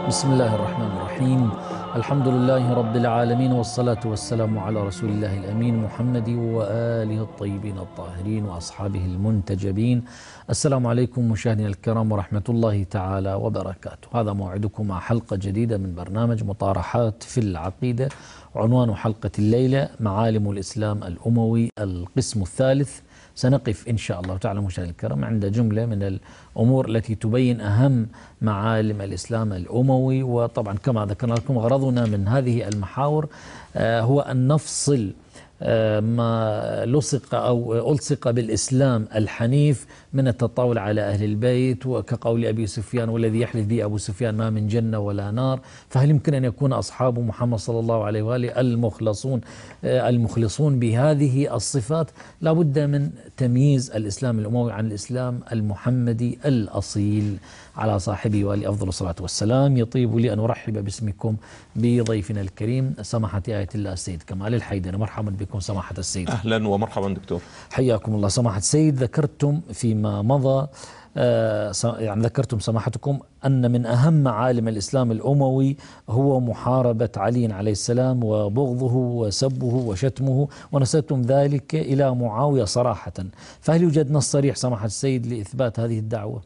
بسم الله الرحمن الرحيم. الحمد لله رب العالمين، والصلاة والسلام على رسول الله الأمين محمد وآله الطيبين الطاهرين وأصحابه المنتجبين. السلام عليكم مشاهدينا الكرام ورحمة الله تعالى وبركاته. هذا موعدكم مع حلقة جديدة من برنامج مطارحات في العقيدة. عنوان حلقة الليلة معالم الإسلام الأموي القسم الثالث. سنقف إن شاء الله تعالى مشاهدينا الكرام عند جملة من الأمور التي تبين أهم معالم الإسلام الأموي. وطبعا كما ذكرنا لكم غرضنا من هذه المحاور هو أن نفصل ما لصق أو ألصق بالإسلام الحنيف من التطاول على أهل البيت، وكقول أبي سفيان والذي يحلف به أبو سفيان ما من جنة ولا نار. فهل يمكن أن يكون أصحاب محمد صلى الله عليه وآله المخلصون بهذه الصفات؟ لا بد من تمييز الإسلام الأموي عن الإسلام المحمدي الأصيل على صاحبه وآله أفضل الصلاة والسلام. يطيب لي أن أرحب باسمكم بضيفنا الكريم سماحة آية الله السيد كمال الحيدري. مرحبا بكم سماحة السيد. أهلا ومرحبا دكتور، حياكم الله سماحة السيد. ذكرتم فيما مضى يعني ذكرتم سماحتكم أن من أهم معالم الإسلام الأموي هو محاربة علي عليه السلام وبغضه وسبه وشتمه، ونسبتم ذلك إلى معاوية صراحة. فهل يوجد نص صريح سماحة السيد لإثبات هذه الدعوة؟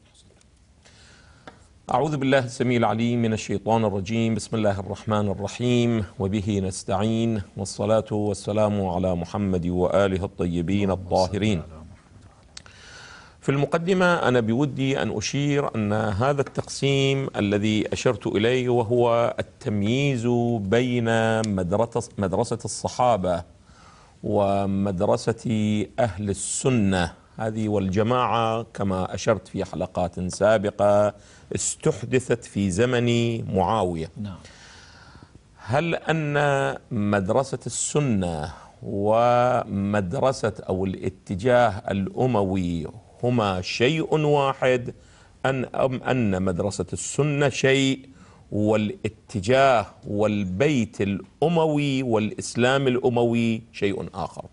أعوذ بالله السميع العليم من الشيطان الرجيم. بسم الله الرحمن الرحيم، وبه نستعين، والصلاة والسلام على محمد وآله الطيبين الطاهرين. في المقدمة أنا بودي أن أشير أن هذا التقسيم الذي أشرت إليه وهو التمييز بين مدرسة الصحابة ومدرسة أهل السنة هذه والجماعة، كما أشرت في حلقات سابقة استحدثت في زمن معاوية. هل أن مدرسة السنة ومدرسة أو الاتجاه الأموي هما شيء واحد، أم أن مدرسة السنة شيء والاتجاه والبيت الأموي والإسلام الأموي شيء آخر؟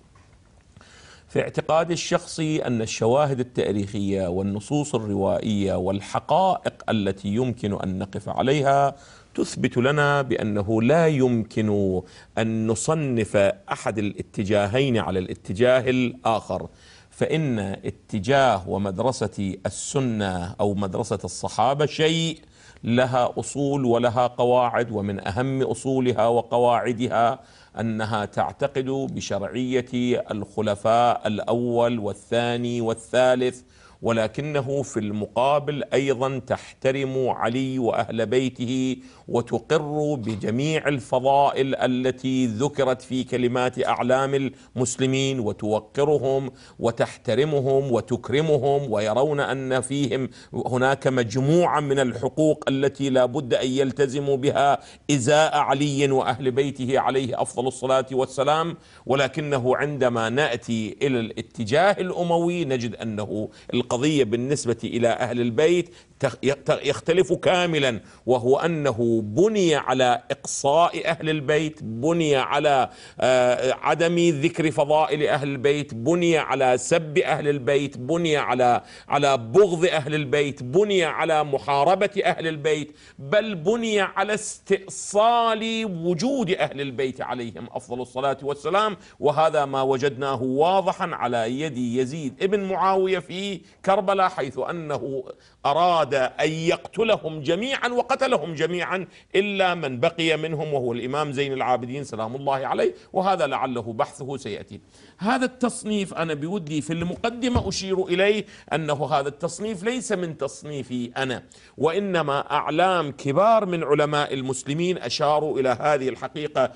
في اعتقادي الشخصي أن الشواهد التاريخية والنصوص الروائية والحقائق التي يمكن أن نقف عليها تثبت لنا بأنه لا يمكن أن نصنف أحد الاتجاهين على الاتجاه الآخر، فإن اتجاه ومدرسة السنة أو مدرسة الصحابة شيء لها أصول ولها قواعد، ومن أهم أصولها وقواعدها أنها تعتقد بشرعية الخلفاء الأول والثاني والثالث، ولكنه في المقابل أيضا تحترم علي وأهل بيته وتقر بجميع الفضائل التي ذكرت في كلمات أعلام المسلمين، وتوقرهم وتحترمهم وتكرمهم، ويرون أن فيهم هناك مجموعة من الحقوق التي لا بد أن يلتزموا بها إزاء علي وأهل بيته عليه أفضل الصلاة والسلام. ولكنه عندما نأتي إلى الاتجاه الأموي نجد أنه القضية بالنسبة إلى أهل البيت يختلف كاملا، وهو أنه بني على إقصاء أهل البيت، بني على عدم ذكر فضائل أهل البيت، بني على سب أهل البيت، بني على بغض أهل البيت، بني على محاربة أهل البيت، بل بني على استئصال وجود أهل البيت عليهم أفضل الصلاة والسلام. وهذا ما وجدناه واضحا على يد يزيد ابن معاوية في كربلاء، حيث أنه أراد أن يقتلهم جميعا وقتلهم جميعا إلا من بقي منهم، وهو الإمام زين العابدين سلام الله عليه، وهذا لعله بحثه سيأتي. هذا التصنيف أنا بودي في المقدمة أشير إليه أنه هذا التصنيف ليس من تصنيفي أنا، وإنما أعلام كبار من علماء المسلمين أشاروا إلى هذه الحقيقة.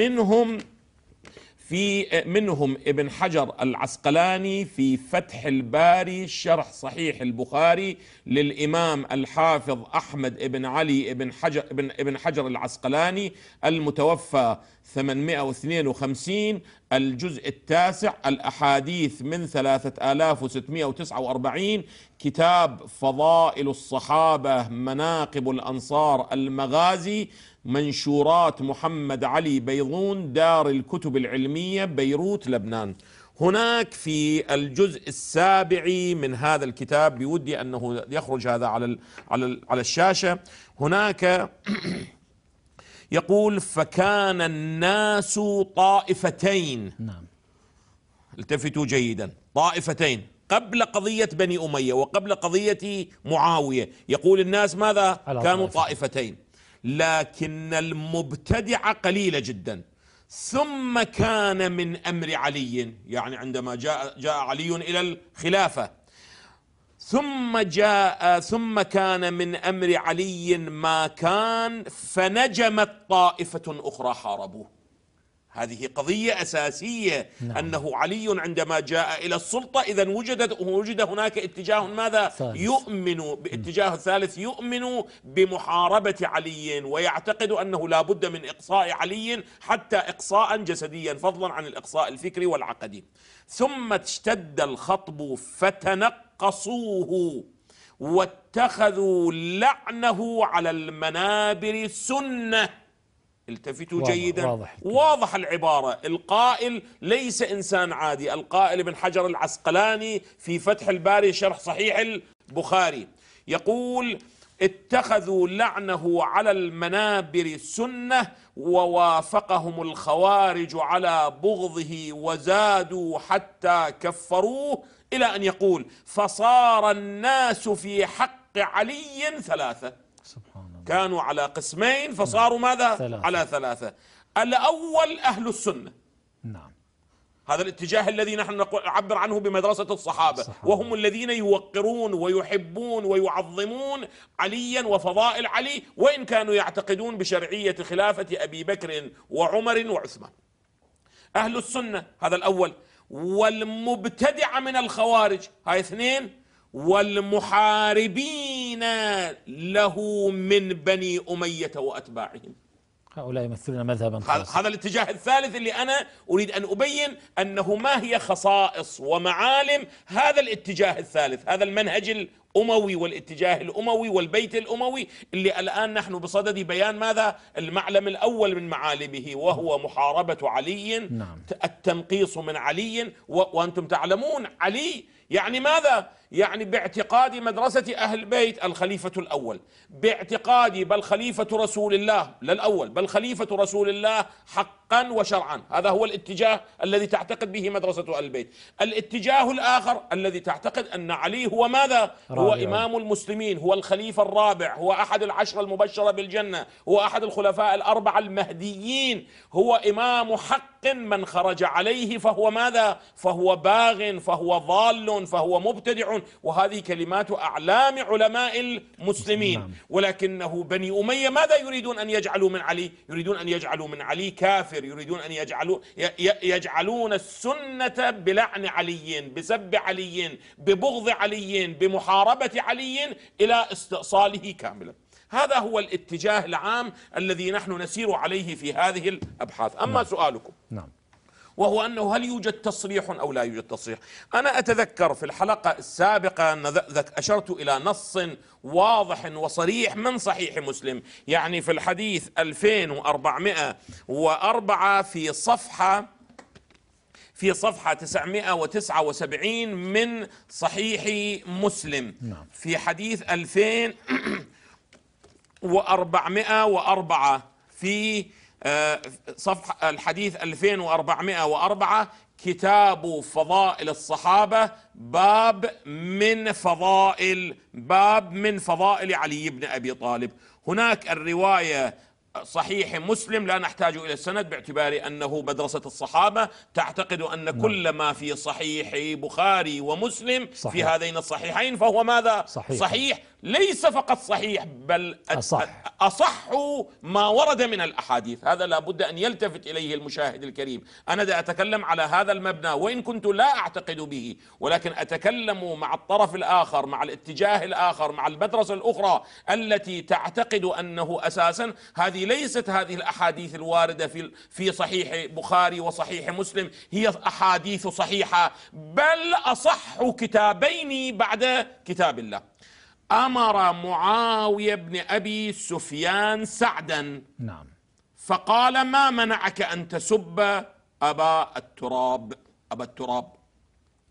منهم ابن حجر العسقلاني في فتح الباري شرح صحيح البخاري للإمام الحافظ أحمد بن علي ابن حجر العسقلاني المتوفى 852، الجزء التاسع، الأحاديث من 3649، كتاب فضائل الصحابة، مناقب الأنصار، المغازي، منشورات محمد علي بيضون، دار الكتب العلمية، بيروت، لبنان. هناك في الجزء السابع من هذا الكتاب، بودي أنه يخرج هذا على الشاشة. هناك يقول: فكان الناس طائفتين. نعم. التفتوا جيدا، طائفتين قبل قضية بني أمية وقبل قضية معاوية. يقول الناس ماذا؟ كانوا طائفتين، لكن المبتدعة قليلة جدا. ثم كان من أمر علي، يعني عندما جاء علي إلى الخلافة، ثم كان من أمر علي ما كان، فنجمت طائفة أخرى حاربوه. هذه قضية أساسية. نعم. أنه علي عندما جاء إلى السلطة إذا وجد هناك اتجاه ماذا؟ يؤمن باتجاه الثالث، يؤمن بمحاربة علي ويعتقد أنه لا بد من إقصاء علي، حتى إقصاء جسديا فضلا عن الإقصاء الفكري والعقدي. ثم اشتد الخطب فتنقصوه واتخذوا لعنه على المنابر سنة. التفتوا جيدا، واضح العبارة. القائل ليس إنسان عادي، القائل ابن حجر العسقلاني في فتح الباري شرح صحيح البخاري، يقول: اتخذوا لعنه على المنابر سنة، ووافقهم الخوارج على بغضه وزادوا حتى كفروه، إلى أن يقول: فصار الناس في حق علي ثلاثة. سبحان الله. كانوا على قسمين فصاروا ماذا؟ على ثلاثة. الأول أهل السنة. نعم. هذا الاتجاه الذي نحن نعبر عنه بمدرسة الصحابة، وهم الذين يوقرون ويحبون ويعظمون عليا وفضائل علي، وإن كانوا يعتقدون بشرعية خلافة أبي بكر وعمر وعثمان. أهل السنة هذا الأول. والمبتدع من الخوارج هاي اثنين. والمحاربين له من بني أمية وأتباعهم، هؤلاء يمثلون مذهبا. هذا الاتجاه الثالث اللي أنا أريد أن أبين أنه ما هي خصائص ومعالم هذا الاتجاه الثالث، هذا المنهج الأموي والاتجاه الأموي والبيت الأموي، اللي الآن نحن بصدد بيان ماذا؟ المعلم الأول من معالمه، وهو محاربة علي. نعم. التنقيص من علي. وأنتم تعلمون علي يعني ماذا؟ يعني باعتقاد مدرسة أهل البيت الخليفة الأول، باعتقاد بل خليفة رسول الله، لا الأول بل خليفة رسول الله حقا وشرعا. هذا هو الاتجاه الذي تعتقد به مدرسة أهل البيت. الاتجاه الآخر الذي تعتقد أن علي هو ماذا؟ هو إمام المسلمين، هو الخليفة الرابع، هو أحد العشرة المبشرة بالجنة، هو أحد الخلفاء الأربعة المهديين، هو إمام حق، من خرج عليه فهو ماذا؟ فهو باغ، فهو ضال، فهو مبتدع. وهذه كلمات أعلام علماء المسلمين. ولكنه بني أمية ماذا يريدون أن يجعلوا من علي؟ يريدون أن يجعلوا من علي كافر، يريدون أن يجعلون السنة بلعن علي، بسب علي، ببغض علي، بمحاربة علي، إلى استئصاله كاملا. هذا هو الاتجاه العام الذي نحن نسير عليه في هذه الأبحاث. أما سؤالكم، نعم، وهو أنه هل يوجد تصريح أو لا يوجد تصريح؟ أنا أتذكر في الحلقة السابقة أن أشرت إلى نص واضح وصريح من صحيح مسلم، يعني في الحديث 2404 في صفحة 979 من صحيح مسلم. نعم. في حديث 2404 في صفحة الحديث 2404 كتاب فضائل الصحابة، باب من فضائل علي بن أبي طالب. هناك الرواية صحيح مسلم لا نحتاج إلى السند باعتبار أنه مدرسة الصحابة تعتقد أن كل ما في صحيح بخاري ومسلم صحيح. في هذين الصحيحين فهو ماذا؟ صحيح. ليس فقط صحيح بل أصح ما ورد من الأحاديث. هذا لا بد أن يلتفت إليه المشاهد الكريم. أنا دا أتكلم على هذا المبنى وإن كنت لا أعتقد به، ولكن أتكلم مع الطرف الآخر، مع الاتجاه الآخر، مع المدرسة الأخرى التي تعتقد أنه أساسا هذه ليست هذه الأحاديث الواردة في صحيح بخاري وصحيح مسلم هي أحاديث صحيحة، بل أصح كتابين بعد كتاب الله. أمر معاوية بن أبي سفيان سعدا، نعم، فقال: ما منعك أن تسب أبا التراب؟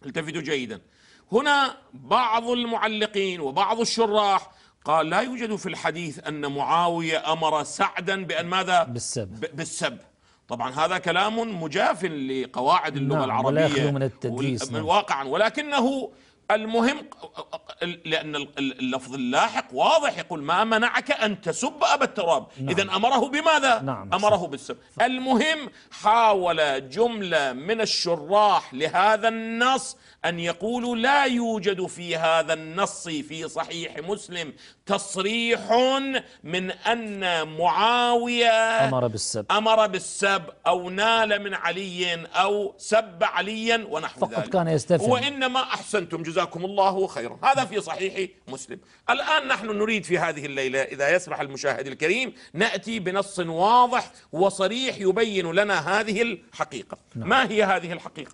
التفتوا جيدا. هنا بعض المعلقين وبعض الشراح قال لا يوجد في الحديث أن معاوية أمر سعدا بأن ماذا؟ بالسب. طبعا هذا كلام مجاف لقواعد اللغة العربية ولا يخلو من التدليس واقعا، ولكنه المهم لأن اللفظ اللاحق واضح يقول ما منعك أن تسب أبا التراب. إذن أمره بماذا؟ أمره بالسب. المهم حاول جملة من الشراح لهذا النص أن يقولوا لا يوجد في هذا النص في صحيح مسلم تصريح من أن معاوية أمر بالسب أو نال من علي أو سب عليا ونحو ذلك، فقط كان يستفهم. وإنما أحسنتم جزاكم الله خيرا، هذا في صحيح مسلم. الآن نحن نريد في هذه الليلة إذا يسمح المشاهد الكريم نأتي بنص واضح وصريح يبين لنا هذه الحقيقة. ما هي هذه الحقيقة؟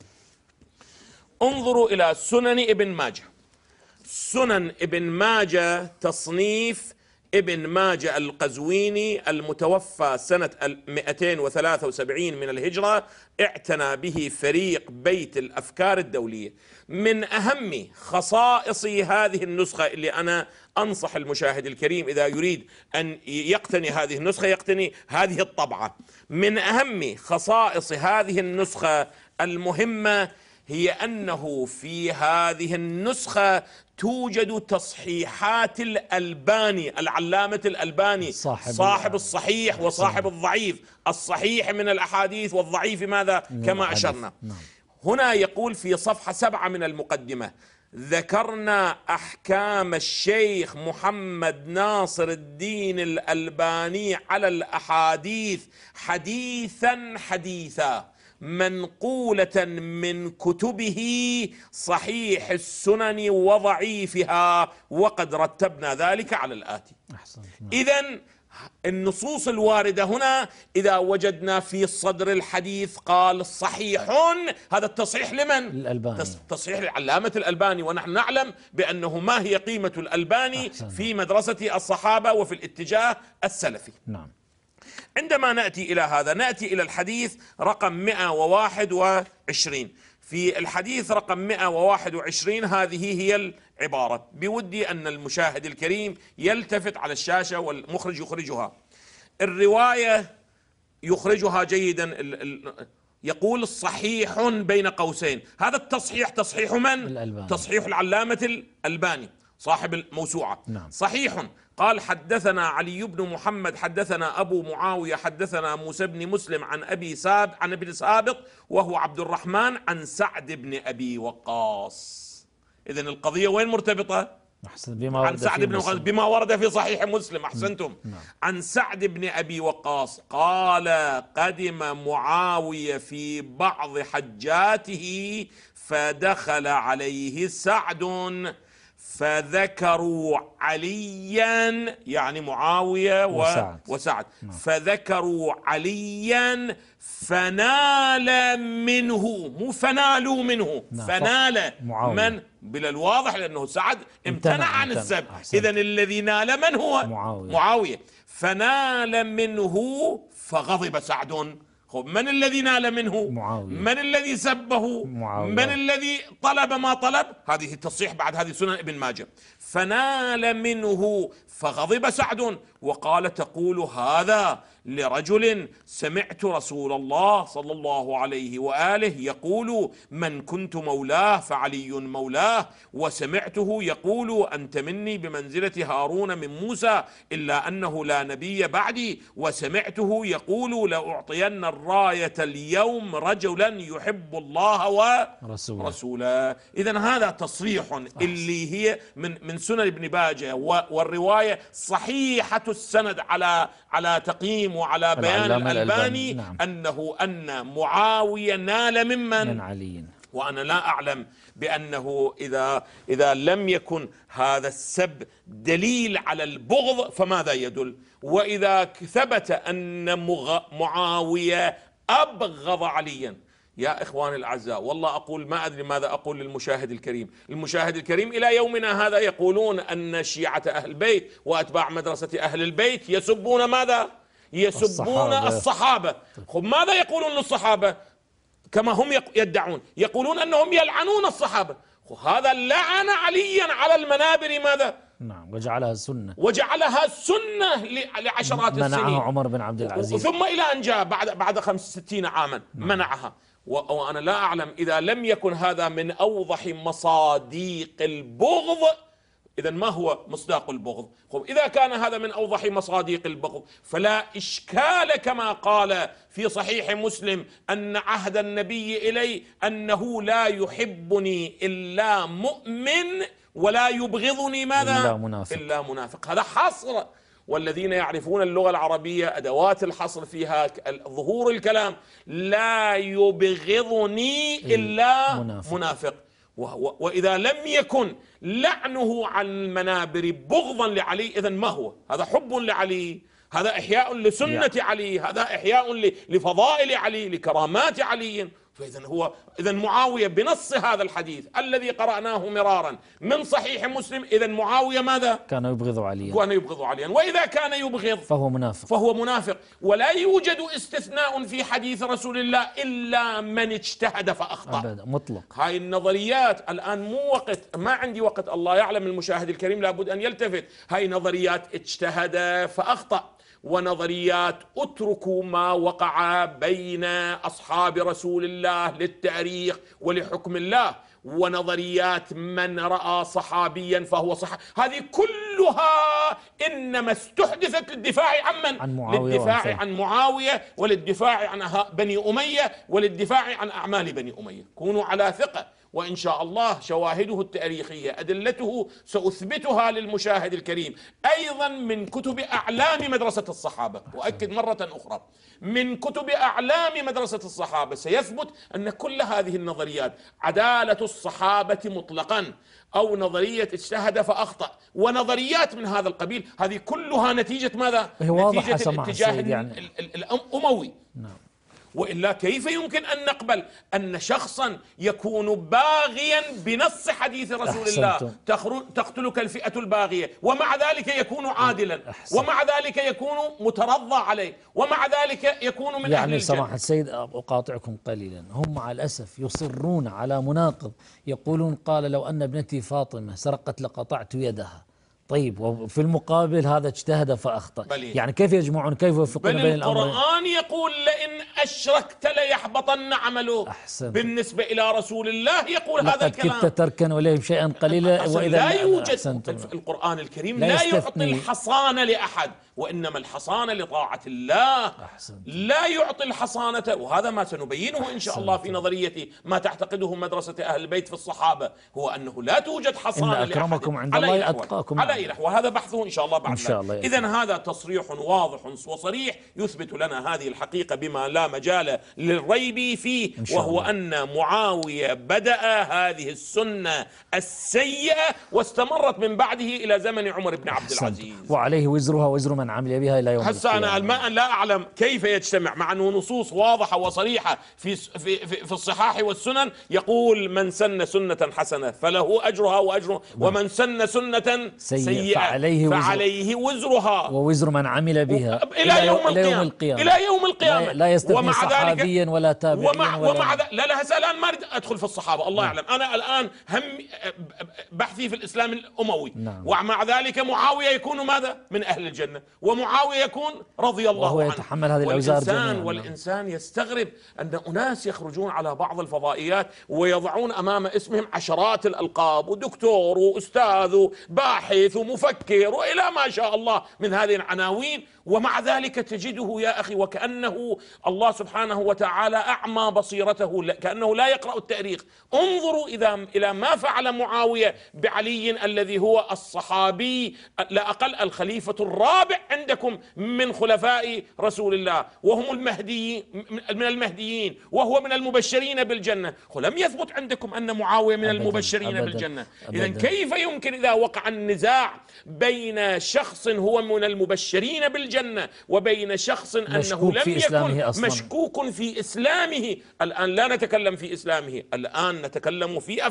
انظروا إلى سنن ابن ماجه. سنن ابن ماجه تصنيف ابن ماجه القزويني المتوفى سنة 273 من الهجرة، اعتنى به فريق بيت الأفكار الدولية. من أهم خصائص هذه النسخة اللي أنا أنصح المشاهد الكريم إذا يريد أن يقتني هذه النسخة يقتني هذه الطبعة. من أهم خصائص هذه النسخة المهمة هي أنه في هذه النسخة توجد تصحيحات الألباني، العلامة الألباني صاحب الصحيح وصاحب الضعيف، الصحيح من الأحاديث والضعيف ماذا؟ كما أشرنا. هنا يقول في صفحة 7 من المقدمة: ذكرنا أحكام الشيخ محمد ناصر الدين الألباني على الأحاديث حديثا منقولة من كتبه صحيح السنن وضعيفها، وقد رتبنا ذلك على الآتي. إذن النصوص الواردة هنا إذا وجدنا في صدر الحديث قال صحيح، هذا التصحيح لمن؟ الألباني، تصحيح العلامة الألباني، ونحن نعلم بأنه ما هي قيمة الألباني في مدرسة الصحابة وفي الاتجاه السلفي. نعم. عندما نأتي إلى هذا نأتي إلى الحديث رقم 121. في الحديث رقم 121 هذه هي العبارة، بودي أن المشاهد الكريم يلتفت على الشاشة والمخرج يخرجها. الرواية يخرجها جيدا، يقول الصحيح بين قوسين. هذا التصحيح تصحيح من؟ الألباني. تصحيح العلامة الألباني صاحب الموسوعة. نعم. صحيح. قال حدثنا علي بن محمد حدثنا أبو معاوية حدثنا موسى بن مسلم عن ابن سابق وهو عبد الرحمن عن سعد بن أبي وقاص. إذن القضية وين مرتبطة؟ عن سعد بن وقاص بما ورد في صحيح مسلم. أحسنتم. عن سعد بن أبي وقاص قال قدم معاوية في بعض حجاته فدخل عليه سعد فذكروا عليا، يعني معاوية وسعد. فذكروا عليا فنال منه، مو فنالوا منه، فنال من؟ بلا الواضح لأنه سعد امتنع عن السب. إذن الذي نال من هو؟ معاوية. فنال منه فغضب سعد. من الذي نال منه؟ معاوية. من الذي سبه؟ معاوية. من الذي طلب ما طلب؟ هذه التصحيح بعد هذه سنن ابن ماجه. فنال منه فغضب سعد وقال تقول هذا لرجل سمعت رسول الله صلى الله عليه وآله يقول من كنت مولاه فعلي مولاه، وسمعته يقول أنت مني بمنزلة هارون من موسى إلا أنه لا نبي بعدي، وسمعته يقول لأعطين الراية اليوم رجلا يحب الله ورسوله. إذن هذا تصريح اللي هي من سنن ابن ماجه، والرواية صحيحة السند على تقييم وعلى بيان الألباني. نعم. أن معاوية نال من علي. وأنا لا أعلم بأنه إذا لم يكن هذا السب دليل على البغض فماذا يدل؟ وإذا ثبت أن معاوية أبغض عليا، يا إخواني الأعزاء والله أقول ما أدري ماذا أقول للمشاهد الكريم. المشاهد الكريم إلى يومنا هذا يقولون أن شيعة أهل البيت وأتباع مدرسة أهل البيت يسبون ماذا؟ يسبون الصحابة. خب ماذا يقولون للصحابة؟ كما هم يدعون، يقولون أنهم يلعنون الصحابة. هذا لعن عليا على المنابر ماذا؟ نعم، وجعلها سنة، وجعلها سنة لعشرات السنين. منعها عمر بن عبد العزيز، ثم إلى أن جاء بعد 65 عاما منعها. وأنا لا أعلم إذا لم يكن هذا من أوضح مصاديق البغض، إذا ما هو مصداق البغض؟ إذا كان هذا من أوضح مصاديق البغض فلا إشكال كما قال في صحيح مسلم أن عهد النبي إلي أنه لا يحبني إلا مؤمن ولا يبغضني ماذا؟ إلا منافق. هذا حصر. والذين يعرفون اللغة العربية أدوات الحصر فيها ظهور الكلام، لا يبغضني إلا منافق. وإذا لم يكن لعنه عن المنابر بغضا لعلي، إذن ما هو؟ هذا حب لعلي، هذا إحياء لسنة علي، هذا إحياء لفضائل علي، لكرامات علي. إذا معاوية بنص هذا الحديث الذي قرأناه مرارا من صحيح مسلم، إذا معاوية ماذا؟ كان يبغض عليا. كان يبغض عليا. وإذا كان يبغض فهو منافق. ولا يوجد استثناء في حديث رسول الله إلا من اجتهد فأخطأ أبدا، مطلق. هاي النظريات الآن مو وقت، ما عندي وقت، الله يعلم المشاهد الكريم لابد أن يلتفت. هاي نظريات اجتهد فأخطأ، ونظريات اتركوا ما وقع بين أصحاب رسول الله للتاريخ ولحكم الله، ونظريات من رأى صحابيا فهو صحابي، هذه كلها إنما استحدثت للدفاع عن من؟ للدفاع عن معاوية، وللدفاع عن بني أمية، وللدفاع عن أعمال بني أمية. كونوا على ثقة، وإن شاء الله شواهده التاريخية أدلته سأثبتها للمشاهد الكريم أيضا من كتب أعلام مدرسة الصحابة. وأكد مرة أخرى، من كتب أعلام مدرسة الصحابة سيثبت أن كل هذه النظريات، عدالة الصحابة مطلقا أو نظرية اجتهد فأخطأ ونظريات من هذا القبيل، هذه كلها نتيجة ماذا؟ نتيجة الاتجاه الأموي. نعم. وإلا كيف يمكن أن نقبل أن شخصا يكون باغيا بنص حديث رسول الله تقتلك الفئة الباغية، ومع ذلك يكون عادلا، ومع ذلك يكون مترضى عليه، ومع ذلك يكون من أهل الجنة. سماحة السيد أقاطعكم قليلا، هم مع الأسف يصرون على مناقض، يقولون قال لو أن ابنتي فاطمة سرقت لقطعت يدها. طيب، وفي المقابل هذا اجتهد فأخطأ. يعني كيف يجمعون، كيف يوفقون بين الأمرين؟ القرآن يقول لئن أشركت ليحبطن عمله. بالنسبة إلى رسول الله يقول هذا الكلام، لقد كدت تركن إليهم شيئا قليلا. وإذا لا يوجد القرآن الكريم لا يعطي الحصانة لأحد، وإنما الحصانة لطاعة الله. لا يعطي الحصانة، وهذا ما سنبينه إن شاء الله في نظرية ما تعتقده مدرسة أهل البيت في الصحابة، هو أنه لا توجد حصانة إن أكرمكم عند الله أتقاكم. وهذا بحثه إن شاء الله بعد ذلك. إذن هذا تصريح واضح وصريح يثبت لنا هذه الحقيقة بما لا مجال للريب فيه، وهو أن معاوية بدأ هذه السنة السيئة واستمرت من بعده إلى زمن عمر بن عبد العزيز، وعليه وزرها وزر من عمل بها إلى يوم القيامة. هسه أنا لا أعلم كيف يجتمع، مع أنه نصوص واضحة وصريحة في الصحاح والسنن يقول من سن سنة حسنة فله أجرها وأجره، ومن سن سنة سيئة فعليه وزرها ووزر من عمل بها إلى يوم القيامة. لا يستثني صحابيا ولا تابعيا ومع لا هسه الآن ما أريد أدخل في الصحابة، الله يعلم أنا الآن هم بحثي في الإسلام الأموي. ومع ذلك معاوية يكون ماذا؟ من أهل الجنة، ومعاوية يكون رضي الله عنه، وهو يتحمل هذه الأوزار جميعا. والإنسان يستغرب أن أناس يخرجون على بعض الفضائيات ويضعون أمام اسمهم عشرات الألقاب، ودكتور وأستاذ وباحث ومفكر وإلى ما شاء الله من هذه العناوين، ومع ذلك تجده يا أخي وكأنه الله سبحانه وتعالى أعمى بصيرته، كأنه لا يقرأ التاريخ. انظروا إلى ما فعل معاوية بعلي الذي هو الصحابي لا أقل الخليفة الرابع عندكم من خلفاء رسول الله، وهم من المهديين، وهو من المبشرين بالجنة. ولم يثبت عندكم أن معاوية من المبشرين بالجنة. إذن كيف يمكن إذا وقع النزاع بين شخص هو من المبشرين بالجنة وبين شخص أنه لم يكن مشكوك في إسلامه؟ الآن لا نتكلم في إسلامه، الآن نتكلم في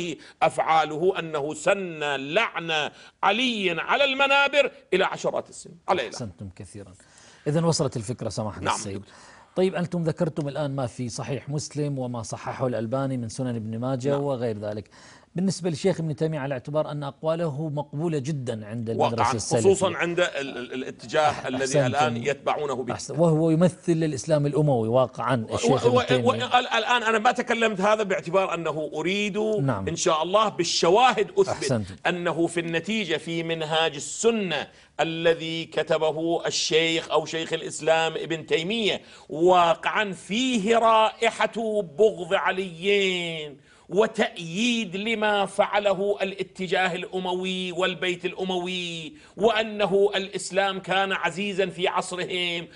أفعاله أنه سن لعن علي على المنابر إلى عشرات السنين. أحسنتم كثيرا. إذن وصلت الفكرة سماحة السيد. طيب أنتم ذكرتم الآن ما في صحيح مسلم وما صححه الألباني من سنن ابن ماجه نعم. وغير ذلك. بالنسبة للشيخ ابن تيمية على اعتبار أن أقواله مقبولة جدا عند المدرسة واقعا، السلفية، خصوصا عند الاتجاه الذي الآن يتبعونه به، وهو يمثل الإسلام الأموي واقعا الشيخ ابن تيمية. الآن أنا ما تكلمت هذا باعتبار أنه أريد نعم. إن شاء الله بالشواهد أثبت أحسنتم. أنه في النتيجة في منهاج السنة الذي كتبه الشيخ أو شيخ الإسلام ابن تيمية واقعا فيه رائحة بغض عليين وتأييد لما فعله الاتجاه الأموي والبيت الأموي، وأنه الإسلام كان عزيزا في عصرهم،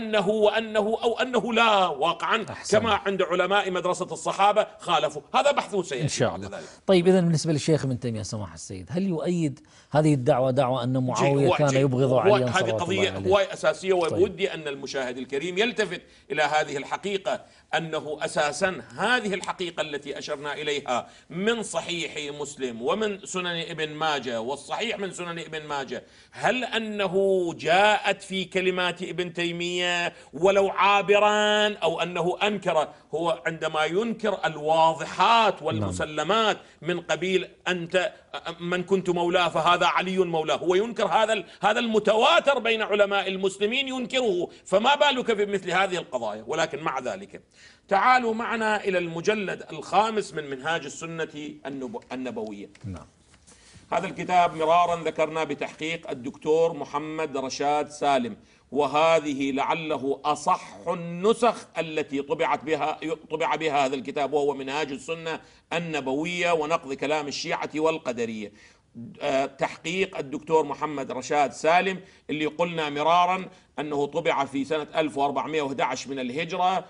وأنه لا واقعا أحسن. كما عند علماء مدرسة الصحابة خالفوا. هذا بحثه سيأتي إن شاء الله. طيب إذن بالنسبة للشيخ ابن تيمية سماحة السيد، هل يؤيد هذه الدعوة دعوة أن معاوية كان يبغض عليا؟ هذه قضية هواية أساسية، وودي أن المشاهد الكريم يلتفت إلى هذه الحقيقة، أنه أساسا هذه الحقيقة التي أشرنا إليها من صحيح مسلم ومن سنن ابن ماجه والصحيح من سنن ابن ماجه، هل أنه جاءت في كلمات ابن تيمية ولو عابرا أو أنه أنكر؟ هو عندما ينكر الواضحات والمسلمات من قبيل أنت من كنت مولاه فهذا علي مولاه، هو ينكر هذا المتواتر بين علماء المسلمين ينكره، فما بالك بمثل هذه القضايا؟ ولكن مع ذلك تعالوا معنا إلى المجلد الخامس من منهاج السنة النبوية. نعم. هذا الكتاب مرارا ذكرنا بتحقيق الدكتور محمد رشاد سالم، وهذه لعله أصح النسخ التي طبع بها هذا الكتاب، وهو منهاج السنة النبوية ونقض كلام الشيعة والقدرية. تحقيق الدكتور محمد رشاد سالم اللي قلنا مرارا أنه طبع في سنة 1411 من الهجرة،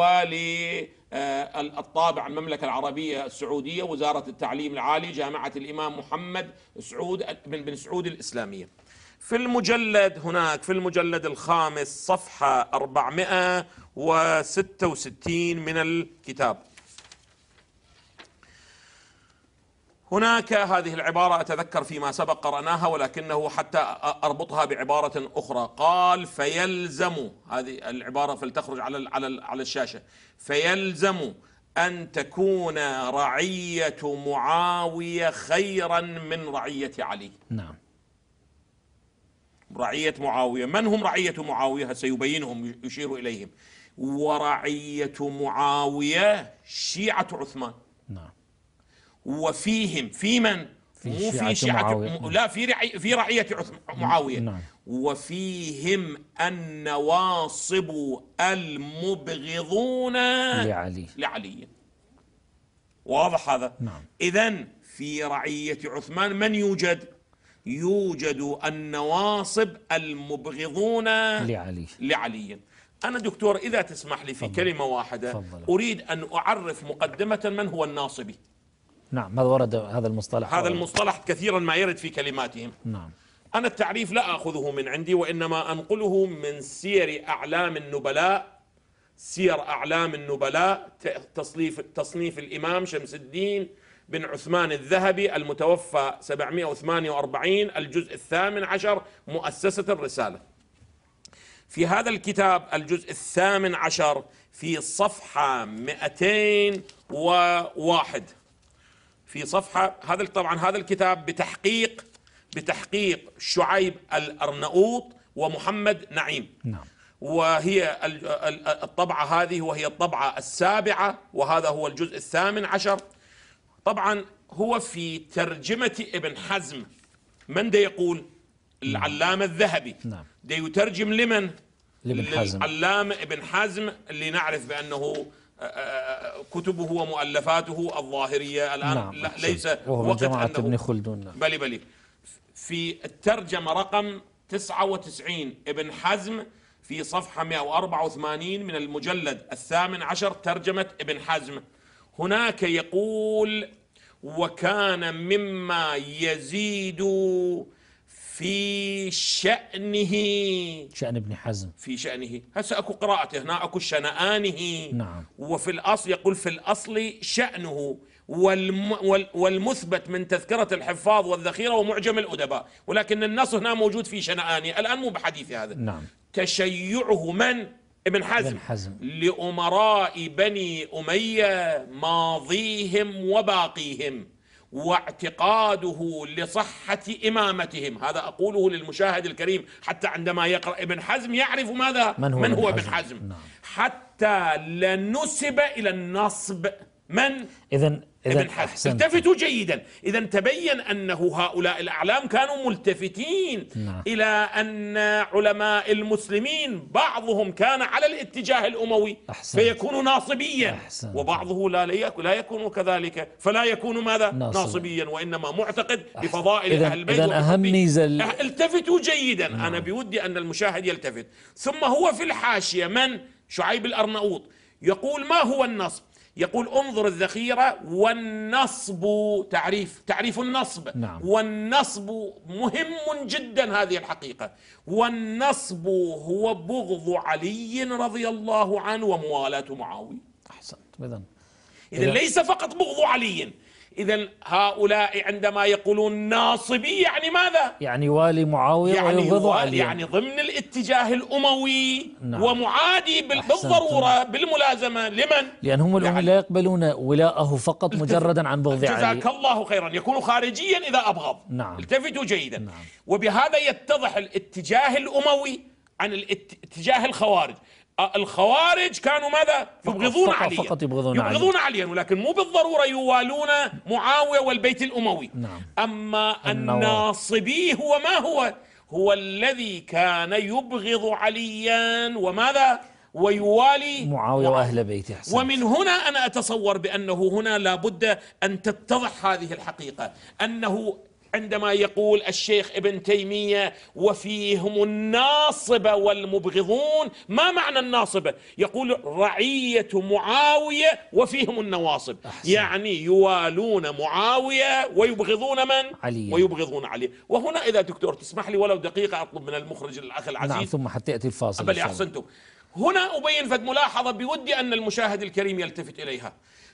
وللطابع المملكة العربية السعودية وزارة التعليم العالي جامعة الإمام محمد بن سعود الإسلامية. في المجلد الخامس صفحة 466 من الكتاب هناك هذه العبارة، أتذكر فيما سبق قرأناها ولكنه حتى أربطها بعبارة أخرى. قال: فيلزم، هذه العبارة فلتخرج على الشاشة، فيلزم أن تكون رعية معاوية خيرا من رعية علي. نعم. رعية معاوية، من هم رعية معاوية؟ سيبينهم، يشير إليهم. ورعية معاوية شيعة عثمان. نعم. وفيهم في من؟ مو في شيعة لا، في رعية معاوية. نعم. وفيهم النواصب المبغضون لعلي. واضح هذا؟ نعم. إذن في رعية عثمان من يوجد النواصب المبغضون لعلي. أنا دكتور إذا تسمح لي في كلمة واحدة أريد أن أعرف مقدمة من هو الناصبي. نعم، هذا ورد هذا المصطلح كثيرا ما يرد في كلماتهم. نعم. أنا التعريف لا أخذه من عندي، وإنما أنقله من سير أعلام النبلاء، تصنيف الإمام شمس الدين بن عثمان الذهبي المتوفى 748، الجزء 18، مؤسسة الرسالة. في هذا الكتاب الجزء 18 في صفحة 201 في صفحة هذا الكتاب بتحقيق شعيب الأرنؤوط ومحمد نعيم. نعم. وهي الطبعة هذه وهي الطبعة 7، وهذا هو الجزء 18. طبعا هو في ترجمة ابن حزم. من ده يقول؟ العلامة الذهبي. نعم. ده يترجم لمن؟ للعلامة ابن حزم، اللي نعرف بأنه كتبه ومؤلفاته الظاهرية الآن. نعم. ليس وقت جماعة ابن خلدون. بلي في الترجمة رقم 99 ابن حزم في صفحة 184 من المجلد 18 ترجمة ابن حزم. هناك يقول: وكان مما يزيد في شأن ابن حزم، في شأنه. هسه أكو قراءته هنا، أكو شنآنه. نعم. وفي الأصل يقول في الأصل شأنه، والمثبت من تذكرة الحفاظ والذخيرة ومعجم الأدباء، ولكن النص هنا موجود في شنآنه. الآن مو بحديث هذا. نعم. تشيعه من؟ ابن حزم لأمراء بني أمية ماضيهم وباقيهم واعتقاده لصحة إمامتهم. هذا أقوله للمشاهد الكريم حتى عندما يقرأ ابن حزم يعرف ماذا؟ من هو ابن حزم. نعم. حتى لنسب إلى النصب من؟ إذن ابن حزم. التفتوا جيدا. إذا تبين أنه هؤلاء الأعلام كانوا ملتفتين نعم. إلى أن علماء المسلمين بعضهم كان على الاتجاه الأموي فيكون ناصبيا، وبعضه لا يكون كذلك فلا يكون ماذا؟ ناصبيا، وإنما معتقد بفضائل أهل البيت. إذن أهم ميزة التفتوا جيدا. نعم. أنا بودي أن المشاهد يلتفت. ثم هو في الحاشية من؟ شعيب الأرناؤوط يقول ما هو النصب؟ يقول انظر الذخيرة والنصب تعريف النصب. نعم. والنصب مهم جدا هذه الحقيقة. والنصب هو بغض علي رضي الله عنه وموالاة معاوية. أحسنت. إذن ليس فقط بغض علي. إذن هؤلاء عندما يقولون ناصبي يعني ماذا؟ يعني والي معاوية ويبغض علي، يعني ضمن الاتجاه الأموي. نعم. ومعادي بالضرورة بالملازمة لمن؟ لأنهم الأمة لا يقبلون ولاءه فقط مجردا عن بغض علي. جزاك الله خيرا. يكون خارجيا إذا أبغض. نعم. التفتوا جيدا. نعم. وبهذا يتضح الاتجاه الأموي عن الاتجاه الخوارج. الخوارج كانوا ماذا؟ يبغضون عليا، فقط يبغضون عليا، ولكن مو بالضرورة يوالون معاوية والبيت الأموي. نعم. أما الناصبي هو ما هو الذي كان يبغض عليا وماذا؟ ويوالي معاوية وأهل بيته. ومن هنا أنا أتصور بأنه هنا لابد أن تتضح هذه الحقيقة، أنه عندما يقول الشيخ ابن تيمية وفيهم الناصبة والمبغضون، ما معنى الناصبة؟ يقول رعية معاوية وفيهم النواصب. أحسن. يعني يوالون معاوية ويبغضون من؟ علي. ويبغضون علي. وهنا إذا دكتور تسمح لي ولو دقيقة أطلب من المخرج الأخ العزيز. نعم. ثم حتى يأتي الفاصل. بل أحسنتم. هنا أبين فد ملاحظة بودي أن المشاهد الكريم يلتفت إليها.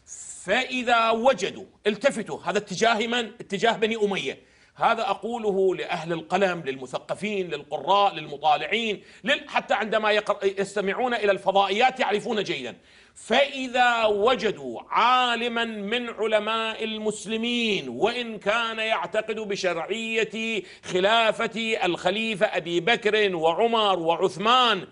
فإذا وجدوا التفتوا، هذا اتجاه من؟ اتجاه بني أمية. هذا أقوله لأهل القلم، للمثقفين، للقراء، للمطالعين، حتى عندما يستمعون إلى الفضائيات يعرفون جيدا. فإذا وجدوا عالما من علماء المسلمين وإن كان يعتقد بشرعية خلافة الخليفة أبي بكر وعمر وعثمان،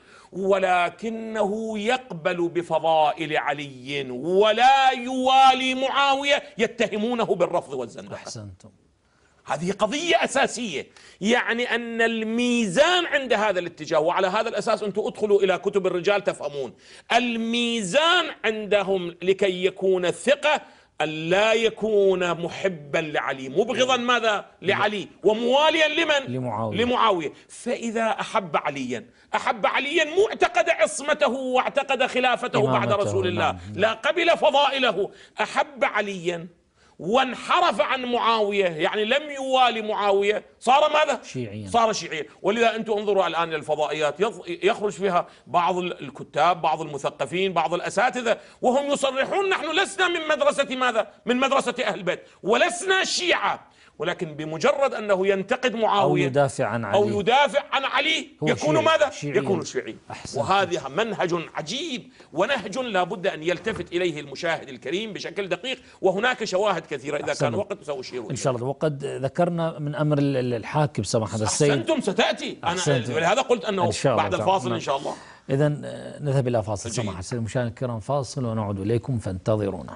ولكنه يقبل بفضائل علي ولا يوالي معاوية، يتهمونه بالرفض والزندقة. أحسنتم. هذه قضية أساسية. يعني أن الميزان عند هذا الاتجاه، وعلى هذا الأساس أنتم ادخلوا إلى كتب الرجال تفهمون الميزان عندهم لكي يكون الثقة أن لا يكون محبا لعلي، مبغضا ماذا؟ لعلي، ومواليا لمن؟ لمعاوية. فإذا أحب عليا معتقد عصمته واعتقد خلافته بعد رسول الله. لا قبل فضائله. أحب عليا وانحرف عن معاوية، يعني لم يوالي معاوية، صار ماذا؟ صار شيعيا. ولذا أنتم انظروا الآن إلى الفضائيات يخرج فيها بعض الكتاب، بعض المثقفين، بعض الأساتذة، وهم يصرحون نحن لسنا من مدرسة ماذا؟ من مدرسة أهل البيت، ولسنا شيعة، ولكن بمجرد أنه ينتقد معاوية أو يدافع عن علي يكون ماذا؟ يكون شيعي. وهذا منهج عجيب ونهج لا بد أن يلتفت إليه المشاهد الكريم بشكل دقيق، وهناك شواهد كثيرة إذا كان وقت سأشير إن شاء الله. وقد ذكرنا من أمر الحاكم سماحة السيد. أحسنتم ستأتي. أنا ولهذا قلت أنه بعد الفاصل إن شاء الله. إذن نذهب إلى فاصل سماحة السيد. المشاهدين الكرام فاصل ونعود إليكم فانتظرونا.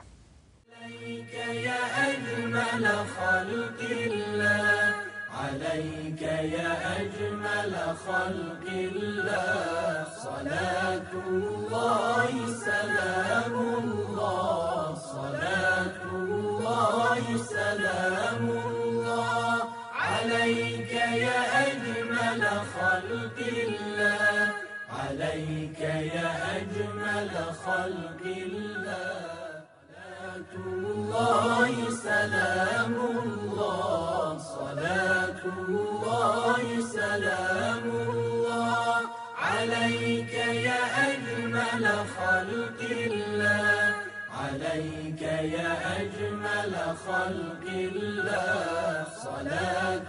أجمل خلق الله عليك يا أجمل خلق الله، صلاة الله سلام الله، صلاة الله سلام الله عليك يا أجمل خلق الله، عليك يا أجمل خلق الله، الله سلام الله، صلاة الله سلام الله عليك يا أجمل خلق الله، عليك يا أجمل خلق الله، صلاة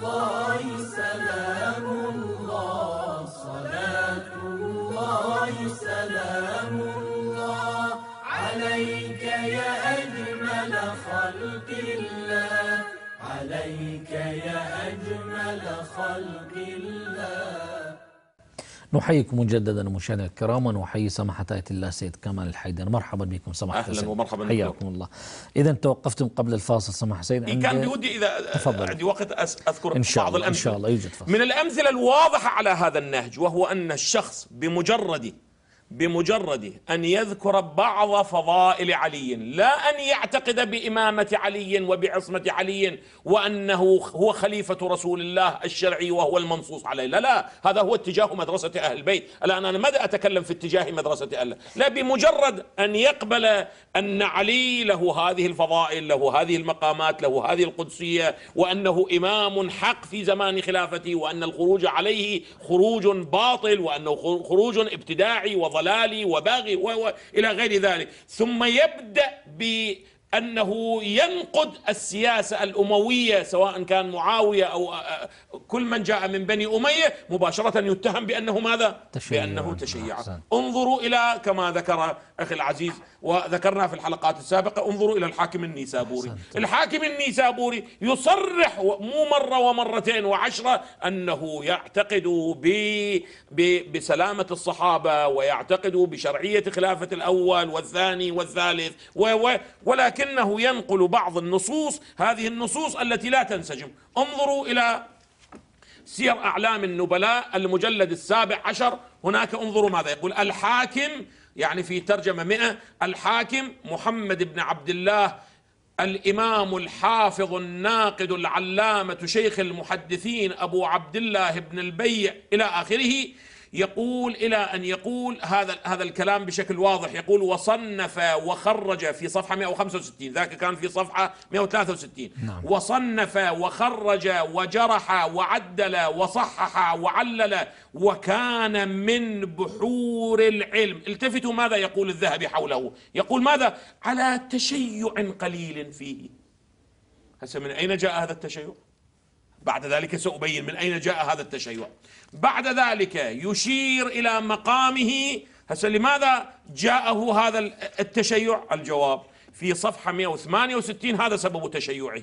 الله سلام الله، صلاة الله عليك يا أجمل خلق الله. نحييكم مجددا مشاهدينا الكرام، ونحيي سماحة آية الله سيد كمال الحيدر. مرحبا بكم سماحة أهلا سيد. ومرحبا، حياكم الله. إذا توقفتم قبل الفاصل سماحة سيد عند كان بودي إذا تفضل. عندي وقت أذكر إن شاء بعض الله. الأمثلة. إن شاء الله يوجد فصل. من الأمثلة الواضحة على هذا النهج، وهو أن الشخص بمجرد أن يذكر بعض فضائل علي، لا أن يعتقد بإمامة علي وبعصمة علي وأنه هو خليفة رسول الله الشرعي وهو المنصوص عليه، لا، هذا هو اتجاه مدرسة أهل البيت. الآن أنا ماذا أتكلم في اتجاه مدرسة أهل؟ لا، بمجرد أن يقبل أن علي له هذه الفضائل، له هذه المقامات، له هذه القدسية، وأنه إمام حق في زمان خلافته، وأن الخروج عليه خروج باطل، وأنه خروج ابتداعي وضلالي وباغي وإلى غير ذلك، ثم يبدأ بأنه ينقد السياسة الأموية سواء كان معاوية أو كل من جاء من بني أمية، مباشرة يتهم بأنه ماذا؟ بأنه تشيع. انظروا إلى كما ذكر أخي العزيز وذكرنا في الحلقات السابقة، انظروا إلى الحاكم النيسابوري. الحاكم النيسابوري يصرح مو مرة ومرتين وعشرة أنه يعتقد بسلامة الصحابة، ويعتقد بشرعية خلافة الأول والثاني والثالث، ولكنه ينقل بعض النصوص، هذه النصوص التي لا تنسجم. انظروا إلى سير أعلام النبلاء المجلد 17، هناك انظروا ماذا يقول الحاكم، يعني في ترجمة 100: الحاكم محمد بن عبد الله الإمام الحافظ الناقد العلامة شيخ المحدثين أبو عبد الله بن البيع إلى آخره. يقول إلى أن يقول هذا الكلام بشكل واضح، يقول: وصنف وخرج في صفحة 165، ذاك كان في صفحة 163. نعم. وصنف وخرج وجرح وعدل وصحح وعلل، وكان من بحور العلم. التفتوا ماذا يقول الذهبي حوله، يقول ماذا؟ على تشيع قليل فيه. هسه من أين جاء هذا التشيع؟ بعد ذلك سأبين من أين جاء هذا التشيع. بعد ذلك يشير إلى مقامه. هسه لماذا جاءه هذا التشيع؟ الجواب في صفحة 168، هذا سبب تشيعه.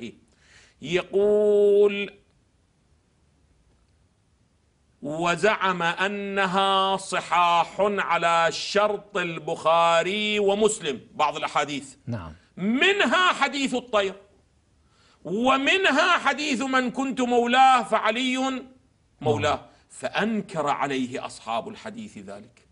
يقول: وزعم أنها صحاح على شرط البخاري ومسلم، بعض الأحاديث. نعم. منها حديث الطير، ومنها حديث من كنت مولاه فعلي مولاه. فأنكر عليه أصحاب الحديث ذلك،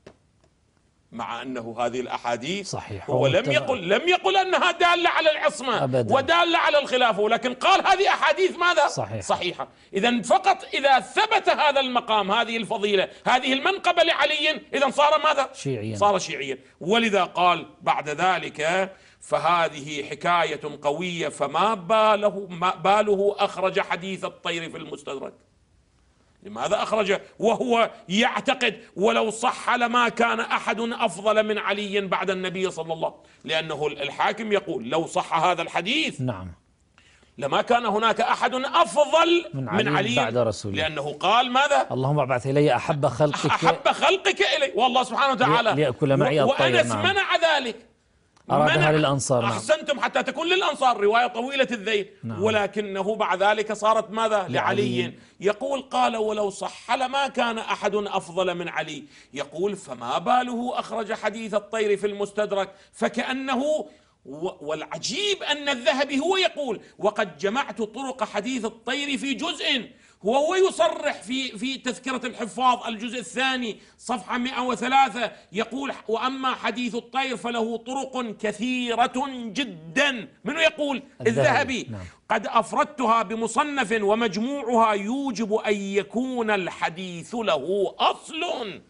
مع أنه هذه الأحاديث صحيح، هو لم يقل أنها دالة على العصمة أبداً ودالة على الخلافة، ولكن قال هذه أحاديث ماذا؟ صحيحة. إذن فقط إذا ثبت هذا المقام، هذه الفضيلة، هذه المنقبة لعلي، إذن صار ماذا؟ شيعيا. صار شيعيا. ولذا قال بعد ذلك: فهذه حكاية قوية، فما باله أخرج حديث الطير في المستدرك. لماذا أخرجه وهو يعتقد ولو صح لما كان أحد أفضل من علي بعد النبي صلى الله عليه وسلم؟ لأنه الحاكم يقول لو صح هذا الحديث نعم لما كان هناك أحد أفضل من علي بعد رسوله، لأنه قال ماذا؟ اللهم ابعث إلي أحب خلقك إلي، والله سبحانه وتعالى ليأكل معي الطير. وأنس منع ذلك، أرادها للأنصار. أحسنتم، حتى تكون للأنصار، رواية طويلة الذيل. ولكنه بعد ذلك صارت ماذا؟ لعلي. يقول: قال ولو صح لما كان أحد أفضل من علي. يقول: فما باله أخرج حديث الطير في المستدرك؟ فكأنه، والعجيب أن الذهبي هو يقول: وقد جمعت طرق حديث الطير في جزء. هو يصرح في تذكرة الحفاظ الجزء الثاني صفحة 103، يقول: وأما حديث الطير فله طرق كثيرة جدا. منو يقول؟ الذهبي. نعم. قد أفردتها بمصنف، ومجموعها يوجب أن يكون الحديث له أصل.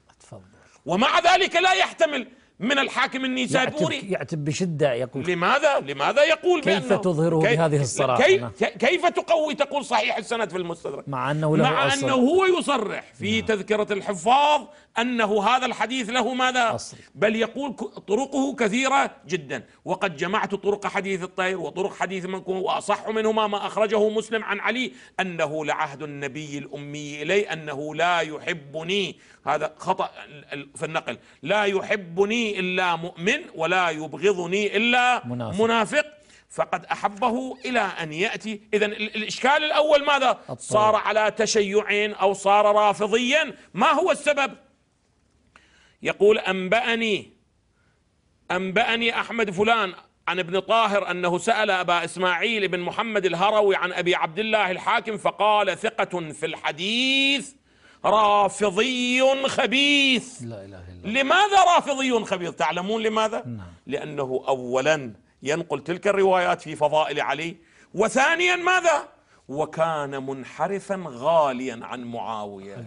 ومع ذلك لا يحتمل من الحاكم النيسابوري، يعتب بشدة. يقول: لماذا يقول كيف تظهره بهذه الصراحة؟ كيف تقول صحيح السند في المستدرك مع أنه هو يصرح في تذكرة الحفاظ أنه هذا الحديث له ماذا؟ أصل. بل يقول طرقه كثيرة جدا. وقد جمعت طرق حديث الطير وطرق حديث من كن، وأصح منهما ما أخرجه مسلم عن علي أنه لعهد النبي الأمي إلي أنه لا يحبني، هذا خطأ في النقل، لا يحبني إلا مؤمن ولا يبغضني إلا منافق. فقد أحبه إلى أن يأتي. إذن الإشكال الأول ماذا؟ صار على تشيع أو صار رافضيا. ما هو السبب؟ يقول أنبأني أحمد فلان عن ابن طاهر أنه سأل أبا إسماعيل بن محمد الهروي عن أبي عبد الله الحاكم فقال ثقة في الحديث رافضي خبيث. لا إله إلا الله. لماذا رافضي خبيث؟ تعلمون لماذا؟ نعم. لأنه أولا ينقل تلك الروايات في فضائل علي، وثانيا ماذا؟ وكان منحرفا غاليا عن معاوية.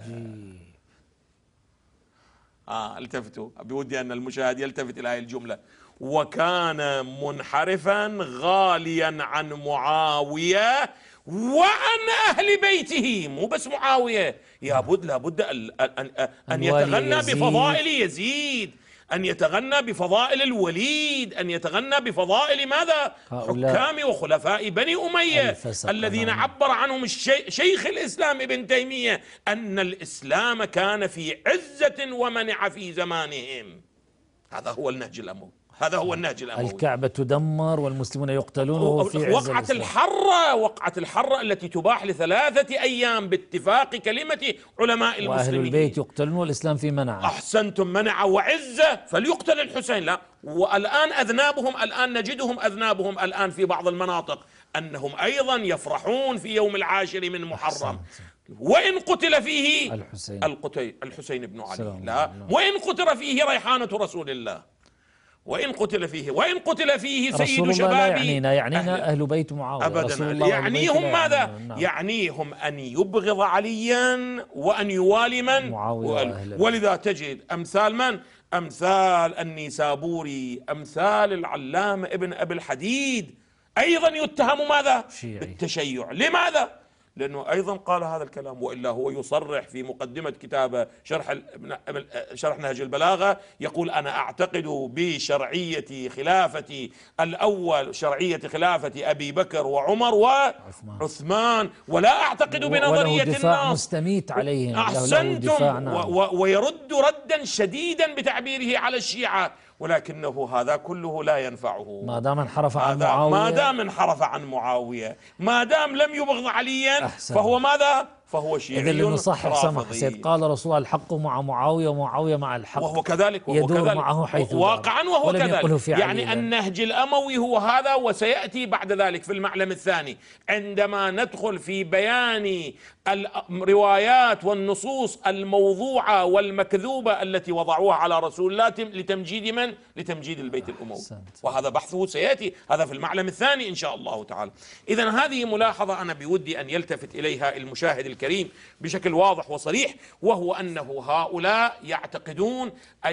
التفتوا، بودي أن المشاهد يلتفت إلى هذه الجملة، وكان منحرفا غاليا عن معاوية وعن أهل بيته. مو بس معاوية، لابد أن يتغنى بفضائل يزيد، أن يتغنى بفضائل الوليد، أن يتغنى بفضائل ماذا؟ حكام وخلفاء بني أمية الذين عبر عنهم شيخ الإسلام ابن تيمية أن الإسلام كان في عزة ومنع في زمانهم. هذا هو النهج الأموي، هذا هو النهج الأموي. الكعبة تدمر والمسلمون يقتلون وهو في عز وقعة الحرة التي تباح ل3 أيام باتفاق كلمة علماء المسلمين، وأهل البيت يقتلون والإسلام في منع. أحسنتم، منع وعزة، فليقتل الحسين. لا، والآن الآن نجدهم أذنابهم الآن في بعض المناطق أنهم أيضا يفرحون في يوم 10 من محرم، وإن قتل فيه الحسين بن علي، لا، وإن قتل فيه ريحانة رسول الله، وإن قتل فيه سيد شبابي. يعنينا أهل بيت معاوية أبدا. يعنيهم ماذا؟ يعنيهم أن يبغض عليا وأن يوالي من؟ معاوية. ولذا تجد أمثال من؟ أمثال النيسابوري، أمثال العلامة ابن أبي الحديد أيضا يتهم ماذا؟ بالتشيع. لماذا؟ لأنه أيضا قال هذا الكلام، وإلا هو يصرح في مقدمة كتاب شرح نهج البلاغة، يقول أنا أعتقد بشرعية خلافة الأول، شرعية خلافة أبي بكر وعمر وعثمان، ولا أعتقد بنظرية دفاع مستميت عليهم. أحسنتم. ويرد ردا شديدا بتعبيره على الشيعة، ولكنه هذا كله لا ينفعه ما دام انحرف عن معاوية، ما دام لم يبغض عليا، فهو ماذا؟ فهو شيعي. إذن لنصحح سمح سيد، قال رسول الله الحق مع معاوية ومعاوية مع الحق، وهو كذلك، يدور معه حيث واقعا وهو كذلك. يعني النهج الأموي هو هذا، وسيأتي بعد ذلك في المعلم الثاني عندما ندخل في بيان الروايات والنصوص الموضوعة والمكذوبة التي وضعوها على رسول الله لتمجيد من؟ لتمجيد البيت الأموي، وهذا بحثه سيأتي، هذا في المعلم الثاني إن شاء الله تعالى. إذن هذه ملاحظة أنا بودي أن يلتفت إليها المشاهد الكريم بشكل واضح وصريح، وهو أنه هؤلاء يعتقدون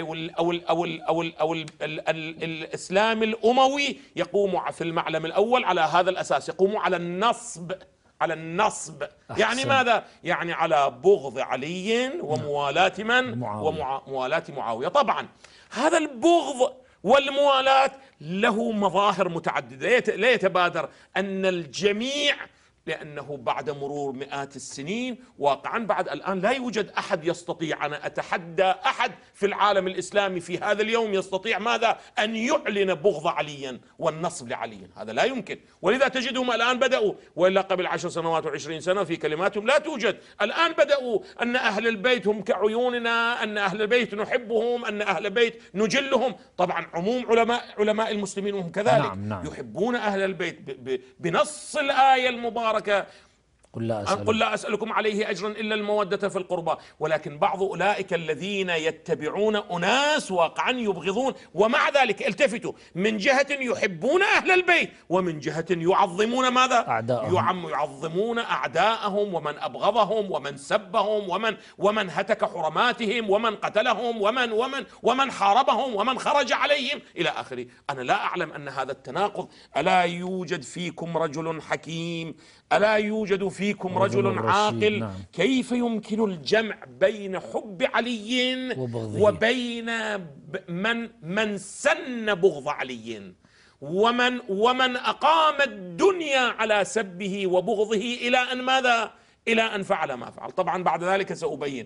الإسلام الأموي يقوم في المعلم الأول على هذا الأساس، يقوم على النصب. يعني ماذا؟ يعني على بغض علي وموالاة من؟ وموالاة معاوية. طبعا هذا البغض والموالاة له مظاهر متعددة، لا يتبادر أن الجميع، لأنه بعد مرور مئات السنين واقعا بعد الآن لا يوجد أحد يستطيع، أنا أتحدى أحد في العالم الإسلامي في هذا اليوم يستطيع ماذا؟ أن يعلن بغض علي والنصب لعلي، هذا لا يمكن. ولذا تجدهم الآن بدأوا، وإلا قبل 10 سنوات و20 سنة في كلماتهم لا توجد. الآن بدأوا أن أهل البيت هم كعيوننا، أن أهل البيت نحبهم، أن أهل البيت نجلهم. طبعا عموم علماء المسلمين هم كذلك. نعم. يحبون أهل البيت بنص الآية المباركة، قل لا أسألكم عليه أجرا إلا المودة في القربى. ولكن بعض أولئك الذين يتبعون أناس واقعا يبغضون، ومع ذلك التفتوا، من جهة يحبون أهل البيت، ومن جهة يعظمون ماذا؟ يعظمون أعداءهم ومن أبغضهم ومن سبهم ومن هتك حرماتهم ومن قتلهم ومن حاربهم ومن خرج عليهم إلى آخره. أنا لا أعلم أن هذا التناقض. ألا يوجد فيكم رجل حكيم؟ ألا يوجد فيكم رجل عاقل؟ نعم. كيف يمكن الجمع بين حب علي وبين من سن بغض علي ومن أقام الدنيا على سبه وبغضه إلى أن ماذا؟ إلى أن فعل ما فعل. طبعا بعد ذلك سأبين.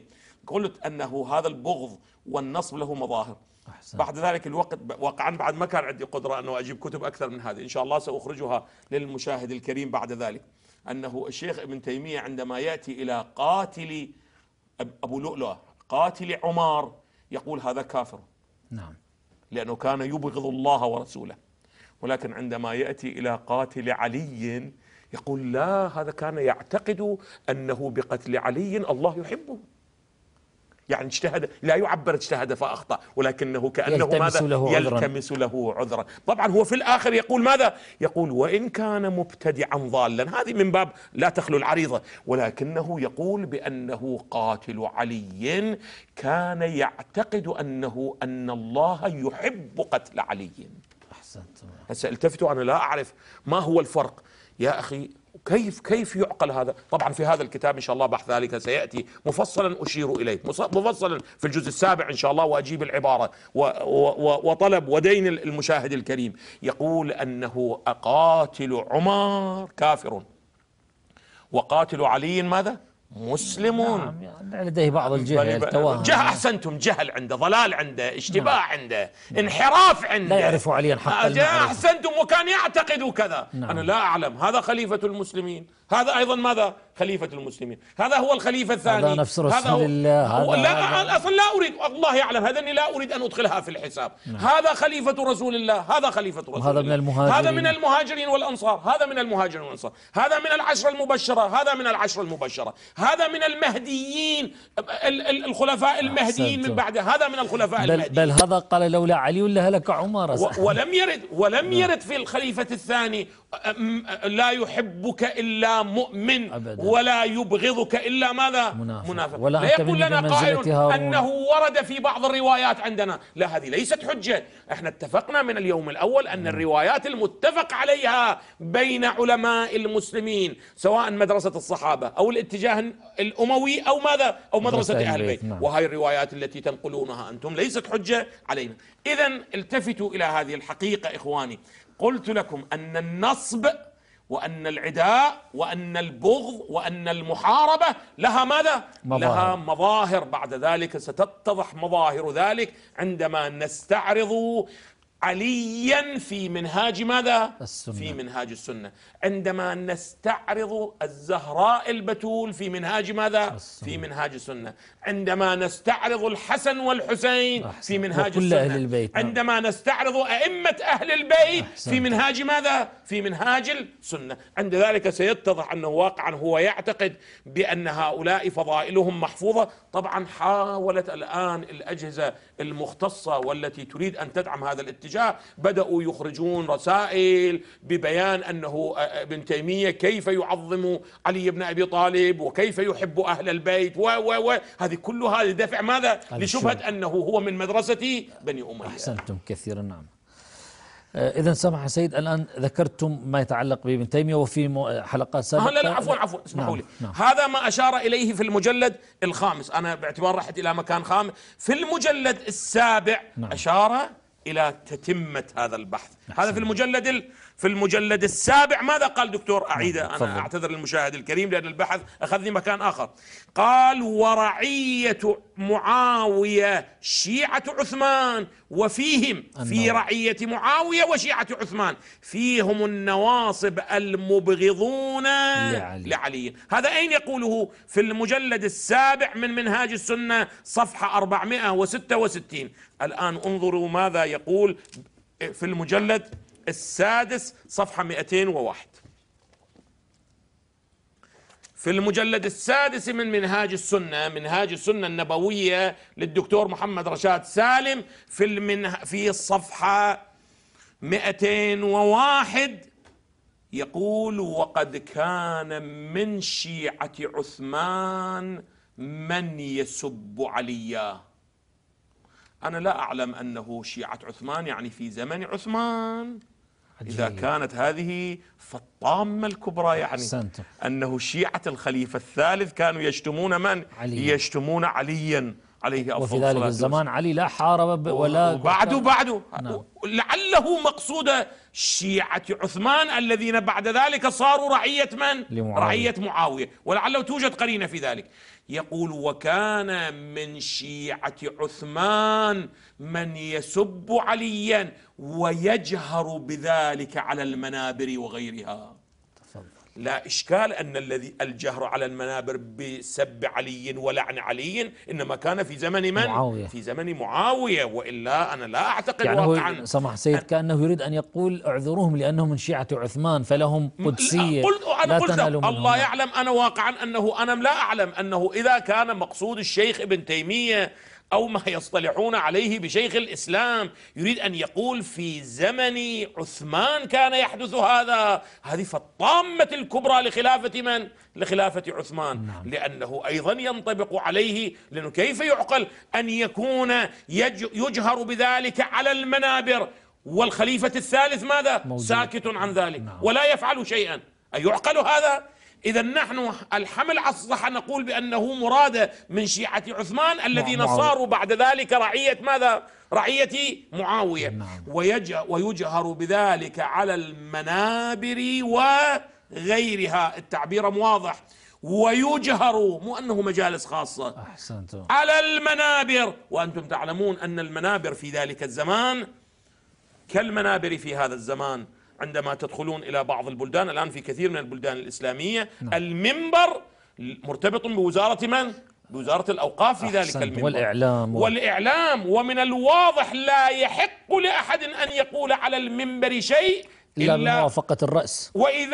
قلت أنه هذا البغض والنصب له مظاهر. أحسن. بعد ذلك الوقت واقعا بعد ما كان عندي قدرة أنه أجيب كتب أكثر من هذه، إن شاء الله سأخرجها للمشاهد الكريم بعد ذلك. أنه الشيخ ابن تيمية عندما يأتي إلى قاتل أبو لؤلؤة، قاتل عمر، يقول هذا كافر. نعم. لأنه كان يبغض الله ورسوله. ولكن عندما يأتي إلى قاتل علي يقول لا، هذا كان يعتقد أنه بقتل علي الله يحبه. يعني اجتهد، لا يعبر اجتهد فأخطأ، ولكنه كأنه ماذا؟ يلتمس له عذرا. طبعا هو في الآخر يقول ماذا؟ يقول وإن كان مبتدعا ضالا، هذه من باب لا تخلو العريضة، ولكنه يقول بأنه قاتل علي كان يعتقد أن الله يحب قتل علي. أحسنت. هسه التفتوا، أنا لا أعرف ما هو الفرق يا أخي، كيف يعقل هذا؟ طبعا في هذا الكتاب إن شاء الله بحث ذلك سيأتي مفصلا أشير إليه مفصلا في الجزء السابع إن شاء الله، وأجيب العبارة وطلب ودين المشاهد الكريم. يقول أنه قاتل عمر كافر وقاتل علي ماذا؟ مسلمون. نعم، يعني لديه بعض الجهل، أحسنتم، جهل عنده، ضلال عنده، اشتباه عنده، انحراف عنده، لا يعرف عليا حق المعرفة. أحسنتم، وكان يعتقد كذا. نعم. أنا لا أعلم، هذا خليفة المسلمين، هذا أيضا ماذا؟ خليفة المسلمين، هذا هو الخليفة الثاني، هذا نفس رسول الله. لا أصلا لا أريد، الله يعلم هذا، لا أريد أن أدخلها في الحساب. نعم. هذا خليفة رسول الله، هذا خليفة رسول الله، هذا من المهاجرين، هذا من المهاجرين والأنصار، هذا من المهاجرين والأنصار، هذا من العشرة المبشرة، هذا من العشرة المبشرة، هذا من المهديين، الخلفاء المهديين من بعده، هذا من الخلفاء المهديين. بل هذا قال لولا علي لهلك عمر. ولم يرد في الخليفة الثاني لا يحبك إلا مؤمن أبداً، ولا يبغضك إلا ماذا؟ منافق. لا يقول لنا قائل أنه ورد في بعض الروايات عندنا، لا، هذه ليست حجة. احنا اتفقنا من اليوم الأول أن الروايات المتفق عليها بين علماء المسلمين، سواء مدرسة الصحابة أو الاتجاه الأموي أو ماذا؟ أو مدرسة أهل البيت. نعم. وهي الروايات التي تنقلونها أنتم ليست حجة علينا. إذن التفتوا إلى هذه الحقيقة إخواني. قلت لكم أن النصب وأن العداء وأن البغض وأن المحاربة لها ماذا؟ لها مظاهر. بعد ذلك ستتضح مظاهر ذلك عندما نستعرض عليا في منهاج ماذا؟ السنة. في منهاج السنة. عندما نستعرض الزهراء البتول في منهاج ماذا؟ السنة. في منهاج السنة. عندما نستعرض الحسن والحسين في منهاج السنة. أهل البيت. عندما نستعرض أئمة أهل البيت في منهاج ماذا؟ في منهاج السنة. عند ذلك سيتضح أنه واقعا هو يعتقد بأن هؤلاء فضائلهم محفوظة. طبعا حاولت الآن الأجهزة المختصة والتي تريد أن تدعم هذا الاتجاه بدأوا يخرجون رسائل ببيان أنه ابن تيمية كيف يعظم علي بن أبي طالب وكيف يحب أهل البيت هذه كلها لدفع ماذا؟ لشبهة أنه هو من مدرسة بني أمية. أحسنتم كثيرا. نعم. إذا سمح سيد، الآن ذكرتم ما يتعلق بابن تيمية وفي حلقات سابقة. لا عفوا اسمحوا لي. هذا ما أشار إليه في المجلد الخامس، أنا باعتبار رحت إلى مكان خامس في المجلد السابع. أشار إلى تتمة هذا البحث. هذا في المجلد السابع. ماذا قال دكتور؟ أعيده، أنا أعتذر للمشاهد الكريم لأن البحث أخذني مكان آخر. قال ورعية معاوية شيعة عثمان، وفيهم في رعية معاوية وشيعة عثمان فيهم النواصب المبغضون لعلي. هذا أين يقوله؟ في المجلد السابع من منهاج السنة صفحة 466. الآن انظروا ماذا يقول في المجلد السادس صفحة 201. في المجلد السادس من منهاج السنة النبوية للدكتور محمد رشاد سالم في الصفحة 201 يقول وقد كان من شيعة عثمان من يسب عليا. أنا لا أعلم أنه شيعة عثمان يعني في زمن عثمان. إذا كانت هذه فالطامة الكبرى، يعني أنه شيعة الخليفة الثالث كانوا يشتمون من؟ يشتمون عليا. عليه أفضل وفي ذلك الصلاة الزمان علي لا حارب ولا بعده نعم. لعله مقصود شيعة عثمان الذين بعد ذلك صاروا رعية من؟ لمعاوية. رعية معاوية، ولعله توجد قرينة في ذلك. يقول وكان من شيعة عثمان من يسب عليا ويجهر بذلك على المنابر وغيرها. لا إشكال أن الذي الجهر على المنابر بسب علي ولعن علي إنما كان في زمن من؟ معاوية. في زمن معاوية، وإلا أنا لا أعتقد يعني واقعا. هو سمح سيد كأنه يريد أن يقول اعذروهم لأنهم من شيعة عثمان فلهم قدسية أنا لا قلت تنالوا منهم. الله يعلم أنا واقعا أنا لا أعلم أنه إذا كان مقصود الشيخ ابن تيمية أو ما يصطلحون عليه بشيخ الإسلام يريد أن يقول في زمن عثمان كان يحدث هذا، هذه فالطامة الكبرى لخلافة من؟ لخلافة عثمان. نعم. لأنه أيضا ينطبق عليه، لأنه كيف يعقل أن يكون يجهر بذلك على المنابر والخليفة الثالث ماذا؟ موجود. ساكت عن ذلك. نعم. ولا يفعل شيئا، أيعقل هذا؟ إذا نحن الحمل على الصحة نقول بأنه مراد من شيعة عثمان الذين صاروا بعد ذلك رعية ماذا؟ رعية معاوية. نعم. ويجهر بذلك على المنابر وغيرها، التعبير واضح، ويجهر مو أنه مجالس خاصة. أحسنتم. على المنابر، وأنتم تعلمون أن المنابر في ذلك الزمان كالمنابر في هذا الزمان. عندما تدخلون إلى بعض البلدان الآن، في كثير من البلدان الإسلامية نعم. المنبر مرتبط بوزارة من؟ بوزارة الأوقاف في ذلك المنبر والإعلام. ومن الواضح لا يحق لأحد أن يقول على المنبر شيء إلا بموافقة الرأس،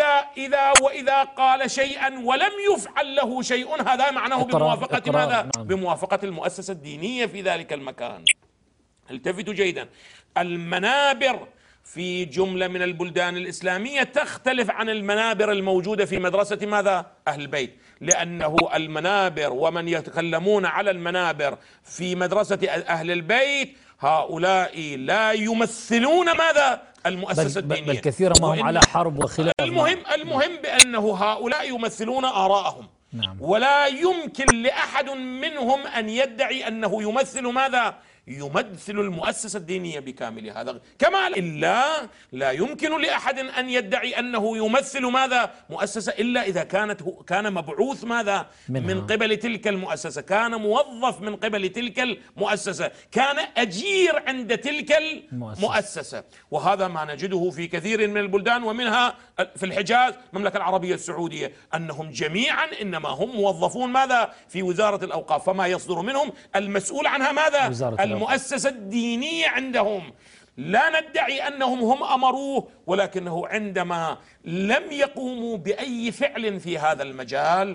وإذا قال شيئا ولم يفعل له شيء هذا معناه بموافقة ماذا؟ نعم. بموافقة المؤسسة الدينية في ذلك المكان. التفتوا جيدا، المنابر في جملة من البلدان الإسلامية تختلف عن المنابر الموجودة في مدرسة ماذا؟ أهل البيت، لأنه المنابر ومن يتكلمون على المنابر في مدرسة أهل البيت هؤلاء لا يمثلون ماذا؟ المؤسسة الدينية، بل كثيرا ما هم على حرب وخلاف. المهم بأنه هؤلاء يمثلون آراءهم. نعم. ولا يمكن لأحد منهم أن يدعي أنه يمثل ماذا؟ يمثل المؤسسة الدينية بكاملها، هذا كما إلا لا يمكن لأحد أن يدعي أنه يمثل ماذا؟ مؤسسة، إلا إذا كان مبعوث ماذا؟ من قبل تلك المؤسسة، كان موظف من قبل تلك المؤسسة، كان أجير عند تلك المؤسسة. وهذا ما نجده في كثير من البلدان، ومنها في الحجاز المملكة العربية السعودية، أنهم جميعا إنما هم موظفون ماذا؟ في وزارة الأوقاف، فما يصدر منهم المسؤول عنها ماذا؟ المؤسسة الدينية عندهم. لا ندعي أنهم هم أمروه، ولكنه عندما لم يقوموا بأي فعل في هذا المجال،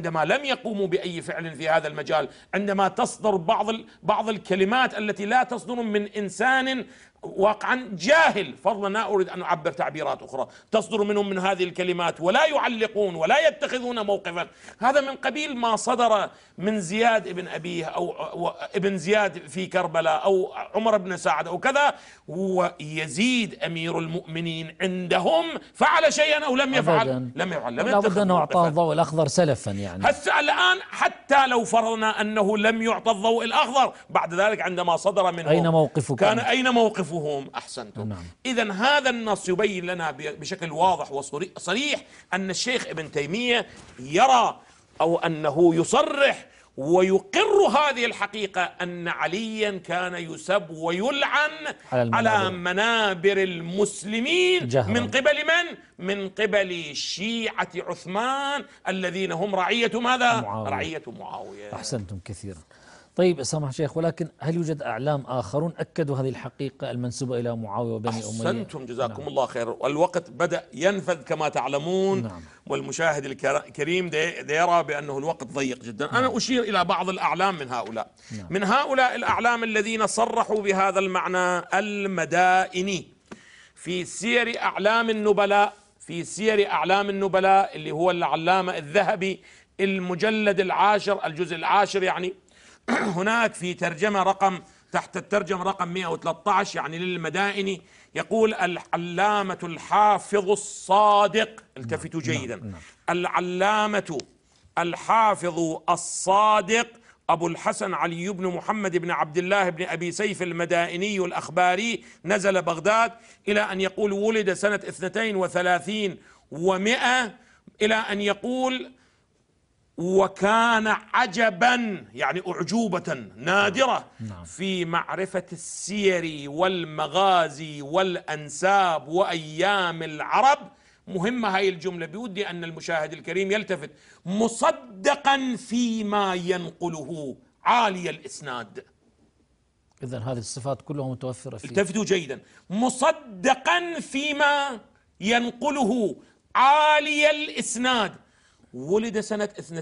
عندما تصدر بعض الكلمات التي لا تصدر من إنسان واقعا جاهل، فضلا لا أريد أن أعبر تعبيرات أخرى، تصدر منهم من هذه الكلمات ولا يعلقون ولا يتخذون موقفا، هذا من قبيل ما صدر من زياد ابن أبيه أو ابن زياد في كربلاء أو عمر بن سعد أو كذا، ويزيد أمير المؤمنين عندهم فعل شيئا أو لم يفعل، لا بد أنه أعطاه الضوء الأخضر سلفا. يعني هسه الآن حتى لو فرضنا أنه لم يعطى الضوء الأخضر، بعد ذلك عندما صدر منهم أين موقفكم؟ كان أين موقفهم؟ أحسنتم. نعم. إذن هذا النص يبين لنا بشكل واضح وصريح أن الشيخ ابن تيمية يرى أو أنه يصرح ويقر هذه الحقيقة أن عليا كان يسب ويلعن على منابر المسلمين جهرا. من قبل من؟ من قبل شيعة عثمان الذين هم رعية ماذا؟ رعية معاوية. أحسنتم كثيرا. طيب سمح شيخ، ولكن هل يوجد أعلام آخرون أكدوا هذه الحقيقة المنسوبة إلى معاوية وبني أمية؟ أحسنتم جزاكم الله خير. والوقت بدأ ينفذ كما تعلمون. نعم. والمشاهد الكريم يرى بأنه الوقت ضيق جدا. نعم. أنا أشير إلى بعض الأعلام من هؤلاء. نعم. من هؤلاء الأعلام الذين صرحوا بهذا المعنى المدائني في سير أعلام النبلاء اللي هو العلامة الذهبي، المجلد العاشر، الجزء العاشر، يعني هناك في ترجمة تحت الترجمة رقم 113 يعني للمدائني، يقول العلامة الحافظ الصادق، التفتوا جيدا، العلامة الحافظ الصادق أبو الحسن علي بن محمد بن عبد الله بن أبي سيف المدائني الأخباري نزل بغداد، إلى أن يقول ولد سنة 32 و100، إلى أن يقول وكان عجبا يعني أعجوبة نادرة في معرفة السير والمغازي والأنساب وأيام العرب. مهمة هاي الجملة، بودي أن المشاهد الكريم يلتفت، مصدقا فيما ينقله عالي الإسناد. إذن هذه الصفات كلها متوفرة فيه. التفتوا جيدا، مصدقا فيما ينقله عالي الإسناد. ولد سنة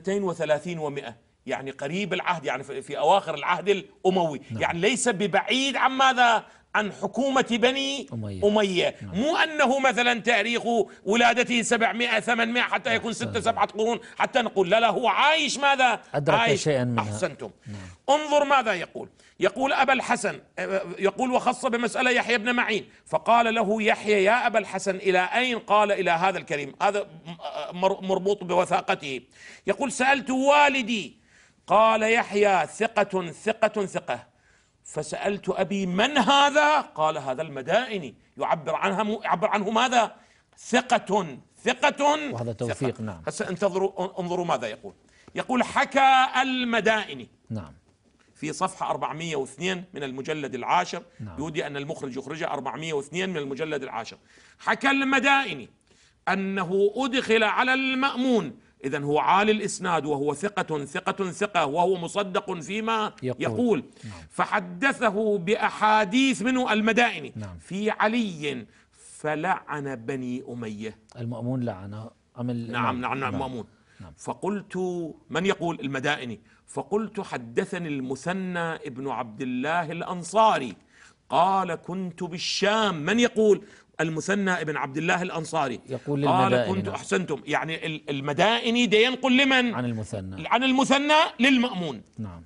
32 و100، يعني قريب العهد، يعني في أواخر العهد الأموي. يعني ليس ببعيد عن ماذا؟ عن حكومة بني أمية. مو أنه مثلا تاريخ ولادته 700 800 حتى يكون 6 7 قرون حتى نقول لا هو عايش ماذا؟ أدرك عايش. شيئا منها. أحسنتم. انظر ماذا يقول أبا الحسن، يقول وخص بمسألة يحيى بن معين، فقال له يحيى يا أبا الحسن إلى أين؟ قال إلى هذا الكريم، هذا مربوط بوثاقته. يقول سألت والدي، قال يحيى ثقة ثقة ثقة. فسألت أبي من هذا؟ قال هذا المدائني، يعبر عنه ماذا؟ ثقة ثقة، وهذا توثيق. ثقة. نعم. هسه انظروا ماذا يقول حكى المدائني. نعم. في صفحة 402 من المجلد العاشر. نعم. يودي أن المخرج يخرجها 402 من المجلد العاشر. حكى المدائني أنه أدخل على المأمون، إذن هو عالي الإسناد وهو ثقة ثقة ثقة وهو مصدق فيما يقول. نعم. فحدثه بأحاديث منه المدائني. نعم. في علي فلعن بني أمية. المأمون لعنه. نعم المأمون. نعم. فقلت من يقول؟ المدائني. فقلت حدثني المثنى ابن عبد الله الأنصاري قال كنت بالشام. من يقول؟ المثنى ابن عبد الله الأنصاري يقول قال للمدائني. كنت. أحسنتم. يعني المدائني ده ينقل لمن؟ عن المثنى للمأمون. نعم.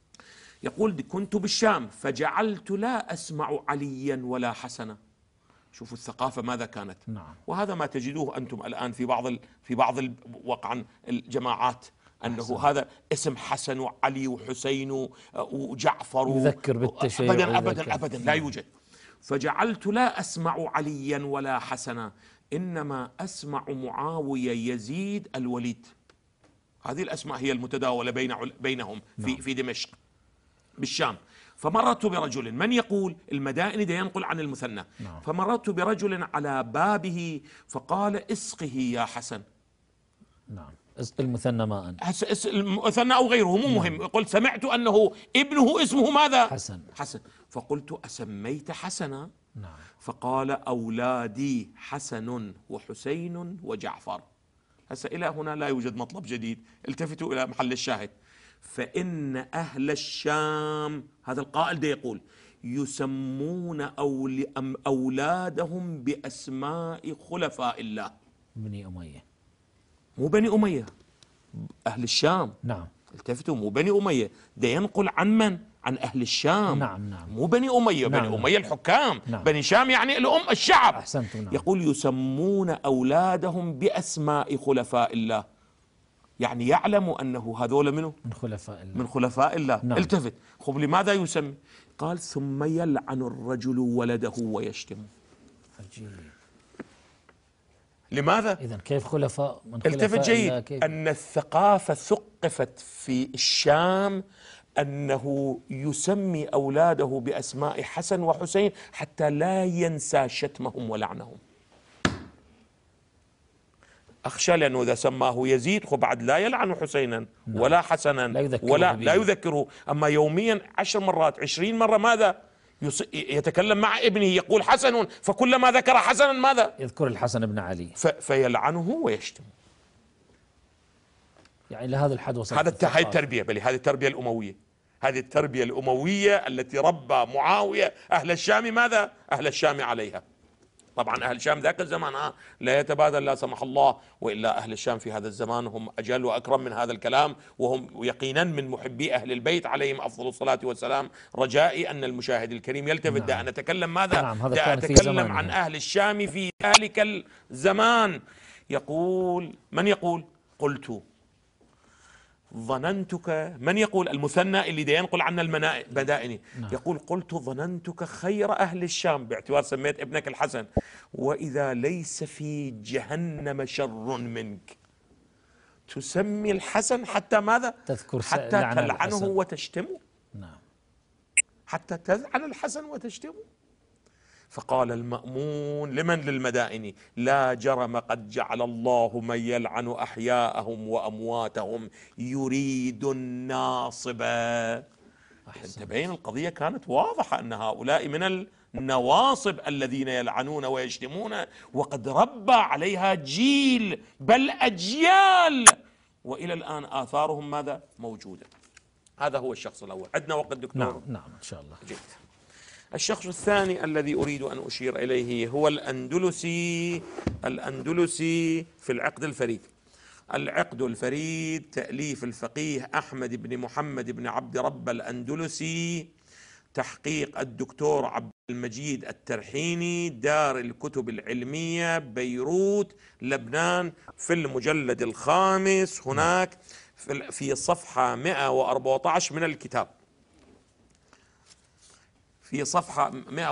يقول كنت بالشام فجعلت لا أسمع عليا ولا حسنا. شوفوا الثقافة ماذا كانت. نعم. وهذا ما تجدوه أنتم الآن في بعض وقعا الجماعات، أنه هذا اسم حسن وعلي وحسين وجعفر يذكر بالتشيع. أبدا لا يوجد. فجعلت لا أسمع عليا ولا حسنا، إنما أسمع معاوية يزيد الوليد. هذه الأسماء هي المتداولة بينهم في دمشق بالشام. فمررت برجل، من يقول؟ المدائني ده ينقل عن المثنى. فمررت برجل على بابه فقال اسقه يا حسن. نعم. اسق المثنى ماء. المثنى أو غيره مو مهم. قلت سمعت أنه ابنه اسمه ماذا؟ حسن. فقلت أسميت حسنا؟ نعم. فقال أولادي حسن وحسين وجعفر. هسه إلى هنا لا يوجد مطلب جديد، التفتوا إلى محل الشاهد. فإن أهل الشام، هذا القائل ده يقول، يسمون أولادهم بأسماء خلفاء الله. بني أمية، مو بني أمية، أهل الشام. نعم. التفتوا، مو بني أمية، ده ينقل عن من؟ عن أهل الشام. نعم. مو بني أمية. نعم. بني أمية الحكام. نعم. بني شام يعني الشعب. أحسنتم. نعم. يقول يسمون أولادهم بأسماء خلفاء الله، يعني يعلموا أنه هذول منه؟ من خلفاء الله. نعم. التفت، خب لماذا يسمي؟ قال ثم يلعن الرجل ولده ويشتمه. عجيب. لماذا؟ إذن كيف خلفاء من خلفاء؟ التفت جيد. أن الثقافة ثقفت في الشام أنه يسمي أولاده بأسماء حسن وحسين حتى لا ينسى شتمهم ولعنهم. أخشى لأنه إذا سماه يزيد بعد لا يلعن حسينا ولا حسنا لا يذكره. أما يوميا 10 مرات 20 مرة ماذا يتكلم مع ابنه يقول حسن، فكلما ذكر حسنا ماذا يذكر الحسن بن علي فيلعنه ويشتمه. يعني لهذا الحد وصلت. هذه التربية، بل هذه التربية الأموية، هذه التربية الأموية التي ربى معاوية أهل الشام ماذا؟ أهل الشام عليها. طبعا أهل الشام ذاك الزمان لا يتبادل لا سمح الله، وإلا أهل الشام في هذا الزمان هم أجل وأكرم من هذا الكلام، وهم يقينا من محبي أهل البيت عليهم أفضل الصلاة والسلام. رجائي أن المشاهد الكريم يلتفت. نعم. أتكلم ماذا؟ نعم. أتكلم عن أهل الشام في ذلك الزمان. يقول من يقول؟ قلت ظننتك، من يقول؟ المثنى اللي دا ينقل عنا المدائني يقول قلت ظننتك خير أهل الشام، باعتبار سميت ابنك الحسن، وإذا ليس في جهنم شر منك. تسمي الحسن حتى ماذا؟ تذكر حتى تلعنه وتشتمه. نعم. حتى تلعن الحسن وتشتمه. فقال المأمون لمن؟ للمدائني: لا جرم قد جعل الله من يلعن أحياءهم وأمواتهم يريد الناصب. تبين القضية كانت واضحة أن هؤلاء من النواصب الذين يلعنون ويشتمون، وقد ربى عليها جيل بل أجيال، وإلى الآن آثارهم ماذا؟ موجودة. هذا هو الشخص الأول. عندنا وقت دكتور؟ نعم إن شاء الله. جيد. الشخص الثاني الذي أريد أن أشير إليه هو الأندلسي في العقد الفريد. العقد الفريد تأليف الفقيه أحمد بن محمد بن عبد رب الأندلسي، تحقيق الدكتور عبد المجيد الترحيني، دار الكتب العلمية، بيروت، لبنان، في المجلد الخامس هناك في صفحة 114 من الكتاب. في صفحة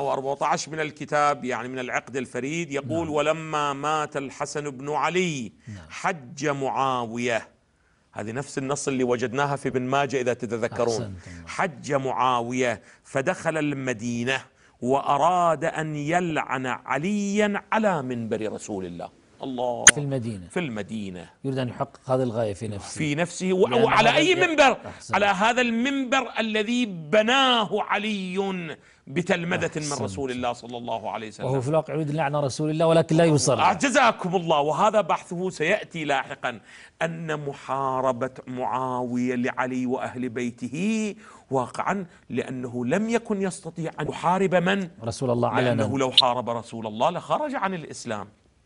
114 من الكتاب، يعني من العقد الفريد، يقول: ولما مات الحسن بن علي حج معاوية. هذه نفس النص اللي وجدناها في ابن ماجه إذا تتذكرون. حج معاوية فدخل المدينة وأراد أن يلعن عليا على منبر رسول الله. الله. في المدينة يريد أن يحقق هذه الغاية في نفسه وعلى أي منبر؟ على هذا المنبر الذي بناه علي بتلمذة من رسول الله صلى الله عليه وسلم، وهو في الواقع يريد لعن رسول الله ولكن لا يصر. جزاكم الله. وهذا بحثه سيأتي لاحقا، أن محاربة معاوية لعلي وأهل بيته واقعا لأنه لم يكن يستطيع أن يحارب من؟ رسول الله علنا، لأنه لو حارب رسول الله لخرج عن الإسلام.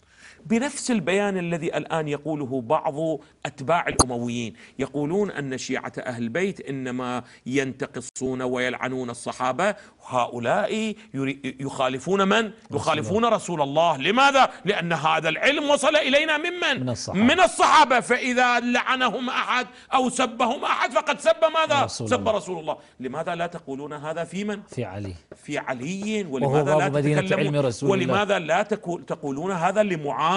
بنفس البيان الذي الآن يقوله بعض أتباع الأمويين، يقولون أن شيعة أهل البيت إنما ينتقصون ويلعنون الصحابة، هؤلاء يخالفون من؟ يخالفون رسول الله. لماذا؟ لأن هذا العلم وصل إلينا من الصحابة، فإذا لعنهم أحد أو سبهم أحد فقد سب ماذا؟ سب رسول الله. لماذا لا تقولون هذا في من؟ في علي. ولماذا لا تتكلمون؟ ولماذا لا تقولون هذا لمعاوية؟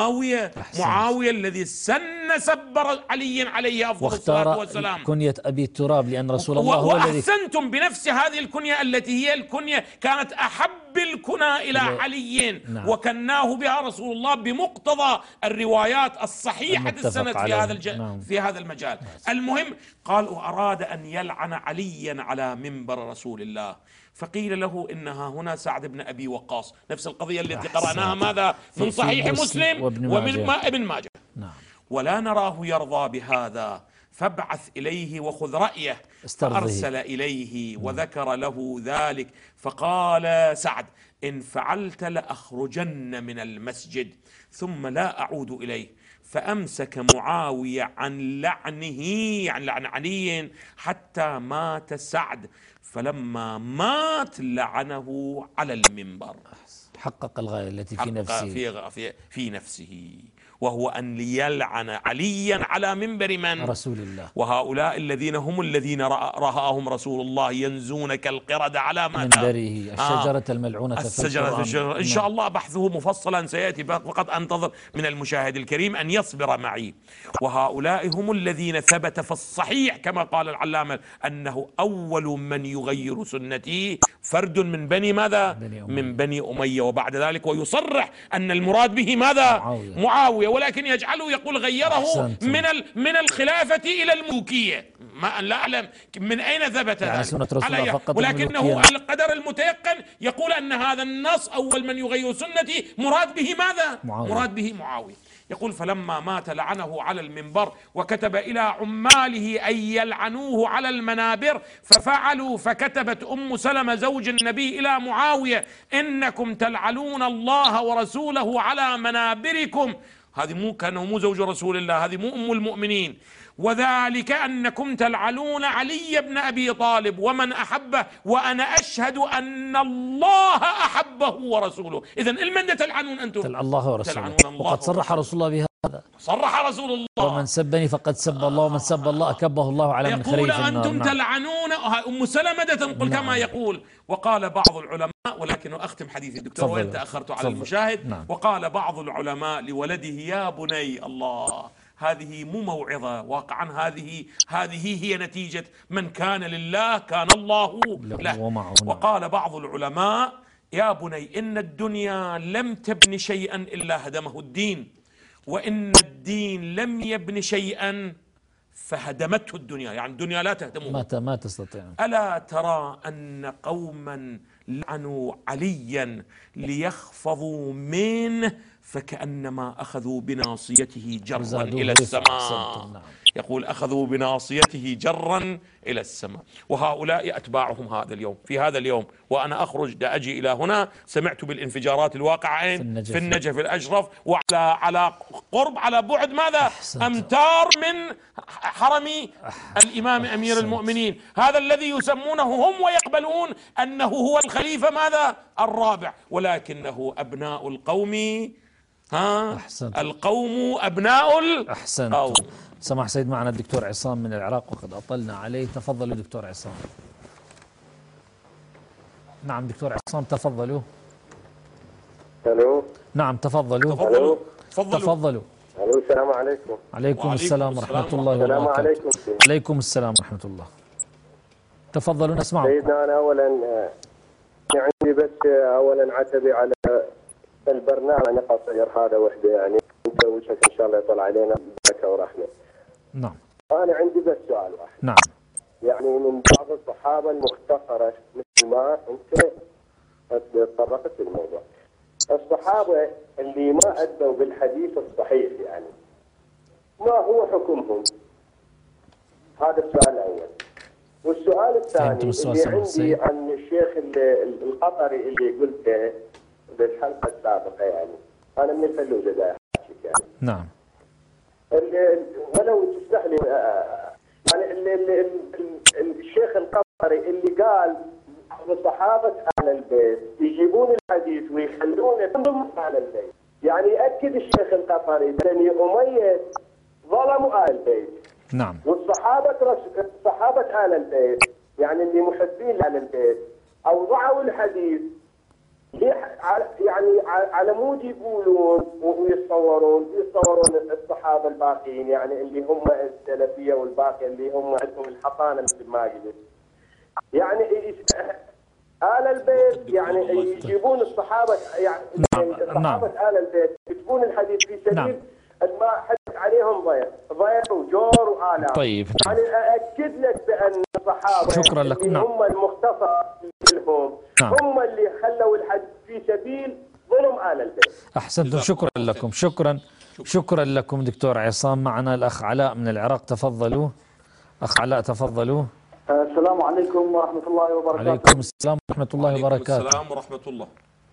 معاوية الذي سن سب علي عليه أفضل الصلاة والسلام، كنية أبي التراب، لأن رسول الله هو الذي وأحسنتم بنفس هذه الكنية التي هي الكنية كانت أحب الكنى إلى علي. وكناه بها رسول الله بمقتضى الروايات الصحيحة السند في هذا المجال. المهم قال: وأراد أن يلعن عليا على منبر رسول الله، فقيل له إنها هنا سعد بن أبي وقاص. نفس القضية التي قرأناها ماذا؟ من صحيح مسلم ومن ابن ماجه. ولا نراه يرضى بهذا، فابعث إليه وخذ رأيه. فأرسل إليه وذكر له ذلك، فقال سعد: إن فعلت لأخرجن من المسجد ثم لا أعود إليه. فأمسك معاوية عن لعنه، عن لعن علي، حتى مات سعد، فلما مات لعنه على المنبر. حقق الغاية التي في نفسه، في نفسه، وهو أن يلعن عليا على منبر من؟ رسول الله. وهؤلاء الذين هم الذين رآهم رسول الله ينزون كالقردة على منبره، الشجرة الملعونة الشجرة. إن شاء الله بحثه مفصلا سيأتي، فقط أنتظر من المشاهد الكريم أن يصبر معي. وهؤلاء هم الذين ثبت في الصحيح كما قال العلامة أنه أول من يغير سنتي فرد من بني ماذا؟ من بني أمية. وبعد ذلك ويصرح أن المراد به ماذا؟ معاوية، ولكن يجعله يقول غيره من الخلافة إلى الملوكية. ما لا أعلم من أين ثبت ذلك، ولكنه القدر المتيقن يقول أن هذا النص أول من يغير سنتي مراد به ماذا؟ مراد به معاوية. يقول: فلما مات لعنه على المنبر، وكتب إلى عماله أن يلعنوه على المنابر، ففعلوا. فكتبت أم سلمة زوج النبي إلى معاوية: إنكم تلعنون الله ورسوله على منابركم. هذه مو زوج رسول الله، هذه مو أم المؤمنين. وذلك أنكم تلعنون علي بن أبي طالب ومن أحبه، وأنا أشهد أن الله أحبه ورسوله. إذن المن تلعنون أنتم؟ الله ورسوله. وقد صرح رسول الله بهذا صرح رسول الله: ومن سبني فقد سب الله، ومن سب الله أكبه الله على من خريه في النار. أنتم تلعنون. أم سلمة تنقل كما يقول. وقال بعض العلماء، ولكن أختم حديثي الدكتور وإن تأخرت على المشاهد. وقال بعض العلماء لولده: يا بني، الله، هذه مو موعظة، واقعا هذه هي نتيجة من كان لله كان الله له. وقال بعض العلماء: يا بني، إن الدنيا لم تبن شيئا إلا هدمه الدين، وإن الدين لم يبن شيئا فهدمته الدنيا، يعني الدنيا لا تهدمه، ما تستطيع. ألا ترى أن قوما لعنوا عليا ليخفضوا منه فكأنما أخذوا بناصيته جرا إلى السماء. يقول: أخذوا بناصيته جرا إلى السماء. وهؤلاء أتباعهم في هذا اليوم وأنا أخرج أجي إلى هنا، سمعت بالانفجارات الواقعة في النجف الأشرف، وعلى قرب، على بعد ماذا؟ أمتار من حرم الإمام أمير المؤمنين، هذا الذي يسمونه هم ويقبلون أنه هو الخليفة ماذا؟ الرابع، ولكنه أبناء القوم. القوم أبناء القوم. سمح سيد، معنا الدكتور عصام من العراق وقد أطلنا عليه. تفضلوا دكتور عصام. نعم دكتور عصام، تفضلوا. الو. نعم تفضلوا. تفضلوا. الو، السلام عليكم. عليكم السلام ورحمة الله وبركاته. السلام عليكم. عليكم السلام ورحمة الله. تفضلوا نسمعكم. سيدنا، أنا أولا عندي بس أولا عتبي على البرنامج قصير هذا وحده، يعني انت وجهك ان شاء الله يطلع علينا بركه ورحمه. نعم. انا عندي بس سؤال واحد. نعم. يعني من بعض الصحابه المختصره مثل ما انت تطرقت للموضوع، الصحابه اللي ما ادوا بالحديث الصحيح، يعني ما هو حكمهم؟ هذا السؤال الاول. والسؤال الثاني اللي عندي عن الشيخ القطري اللي قلته بالحلقه السابقه، يعني انا من الفلوجه دا احكي يعني. نعم. ولو تسمح لي، يعني الشيخ القطري اللي قال صحابه اهل البيت يجيبون الحديث ويخلونه ضمن اهل البيت، يعني ياكد الشيخ القطري بني اميه ظلموا اهل البيت. نعم. صحابه اهل البيت، يعني اللي محبين اهل البيت اوضعوا الحديث، يعني على مود يقولون ويصورون الصحابه الباقيين، يعني اللي هم السلفيه والباقي اللي هم عندهم الحصانه مثل ما قلت، يعني آل البيت يعني يجيبون الصحابه، يعني صحابه آل البيت يكتبون الحديث في سبيل ما حدث عليهم ضيق وجور وآلام. طيب. يعني أأكد لك بأن الصحابة شكرا لكم. هم المختصر لهم، هم اللي خلوا الحديث في سبيل ظلم آل البيت. أحسنتم، شكرا لكم. شكرا لكم دكتور عصام. معنا الأخ علاء من العراق. تفضلوا أخ علاء، تفضلوا. السلام عليكم ورحمة الله وبركاته. عليكم السلام ورحمة الله وبركاته. السلام ورحمة الله.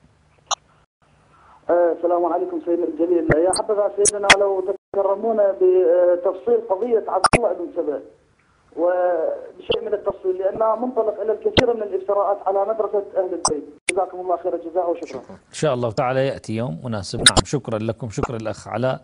السلام عليكم سيدنا الجليل. يا حبذا سيدنا لو تكرمونا بتفصيل قضية عبد الله بن سبأ وبشيء من التفصيل، لأنها منطلق إلى الكثير من الافتراءات على مدرسة أهل البيت. جزاكم الله خير الجزاء وشكرا. إن شاء الله تعالى يأتي يوم مناسب. نعم، شكرا لكم. شكرا الأخ علاء.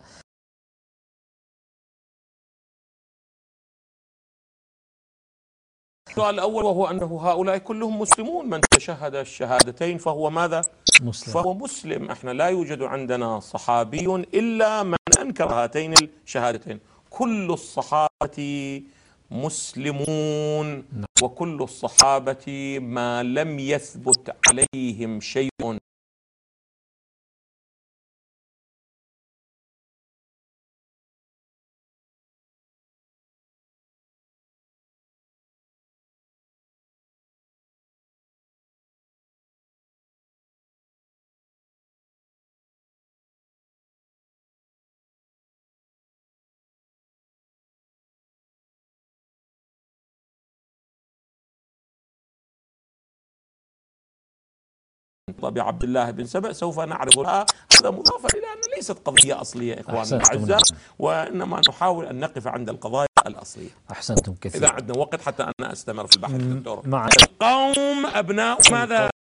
السؤال الأول وهو أنه هؤلاء كلهم مسلمون، من تشهد الشهادتين فهو ماذا؟ مسلم. فهو مسلم. احنا لا يوجد عندنا صحابي إلا من أنكر هاتين الشهادتين. كل الصحابة مسلمون، وكل الصحابة ما لم يثبت عليهم شيء بعبد الله بن سبأ سوف نعرف لها. هذا مضافا إلى أن ليست قضية أصلية إخواننا الأعزاء، وإنما نحاول أن نقف عند القضايا الأصلية. أحسنتم كثيرا. إذا عندنا وقت حتى أنا أستمر في البحث دكتور. القوم أبناء ماذا؟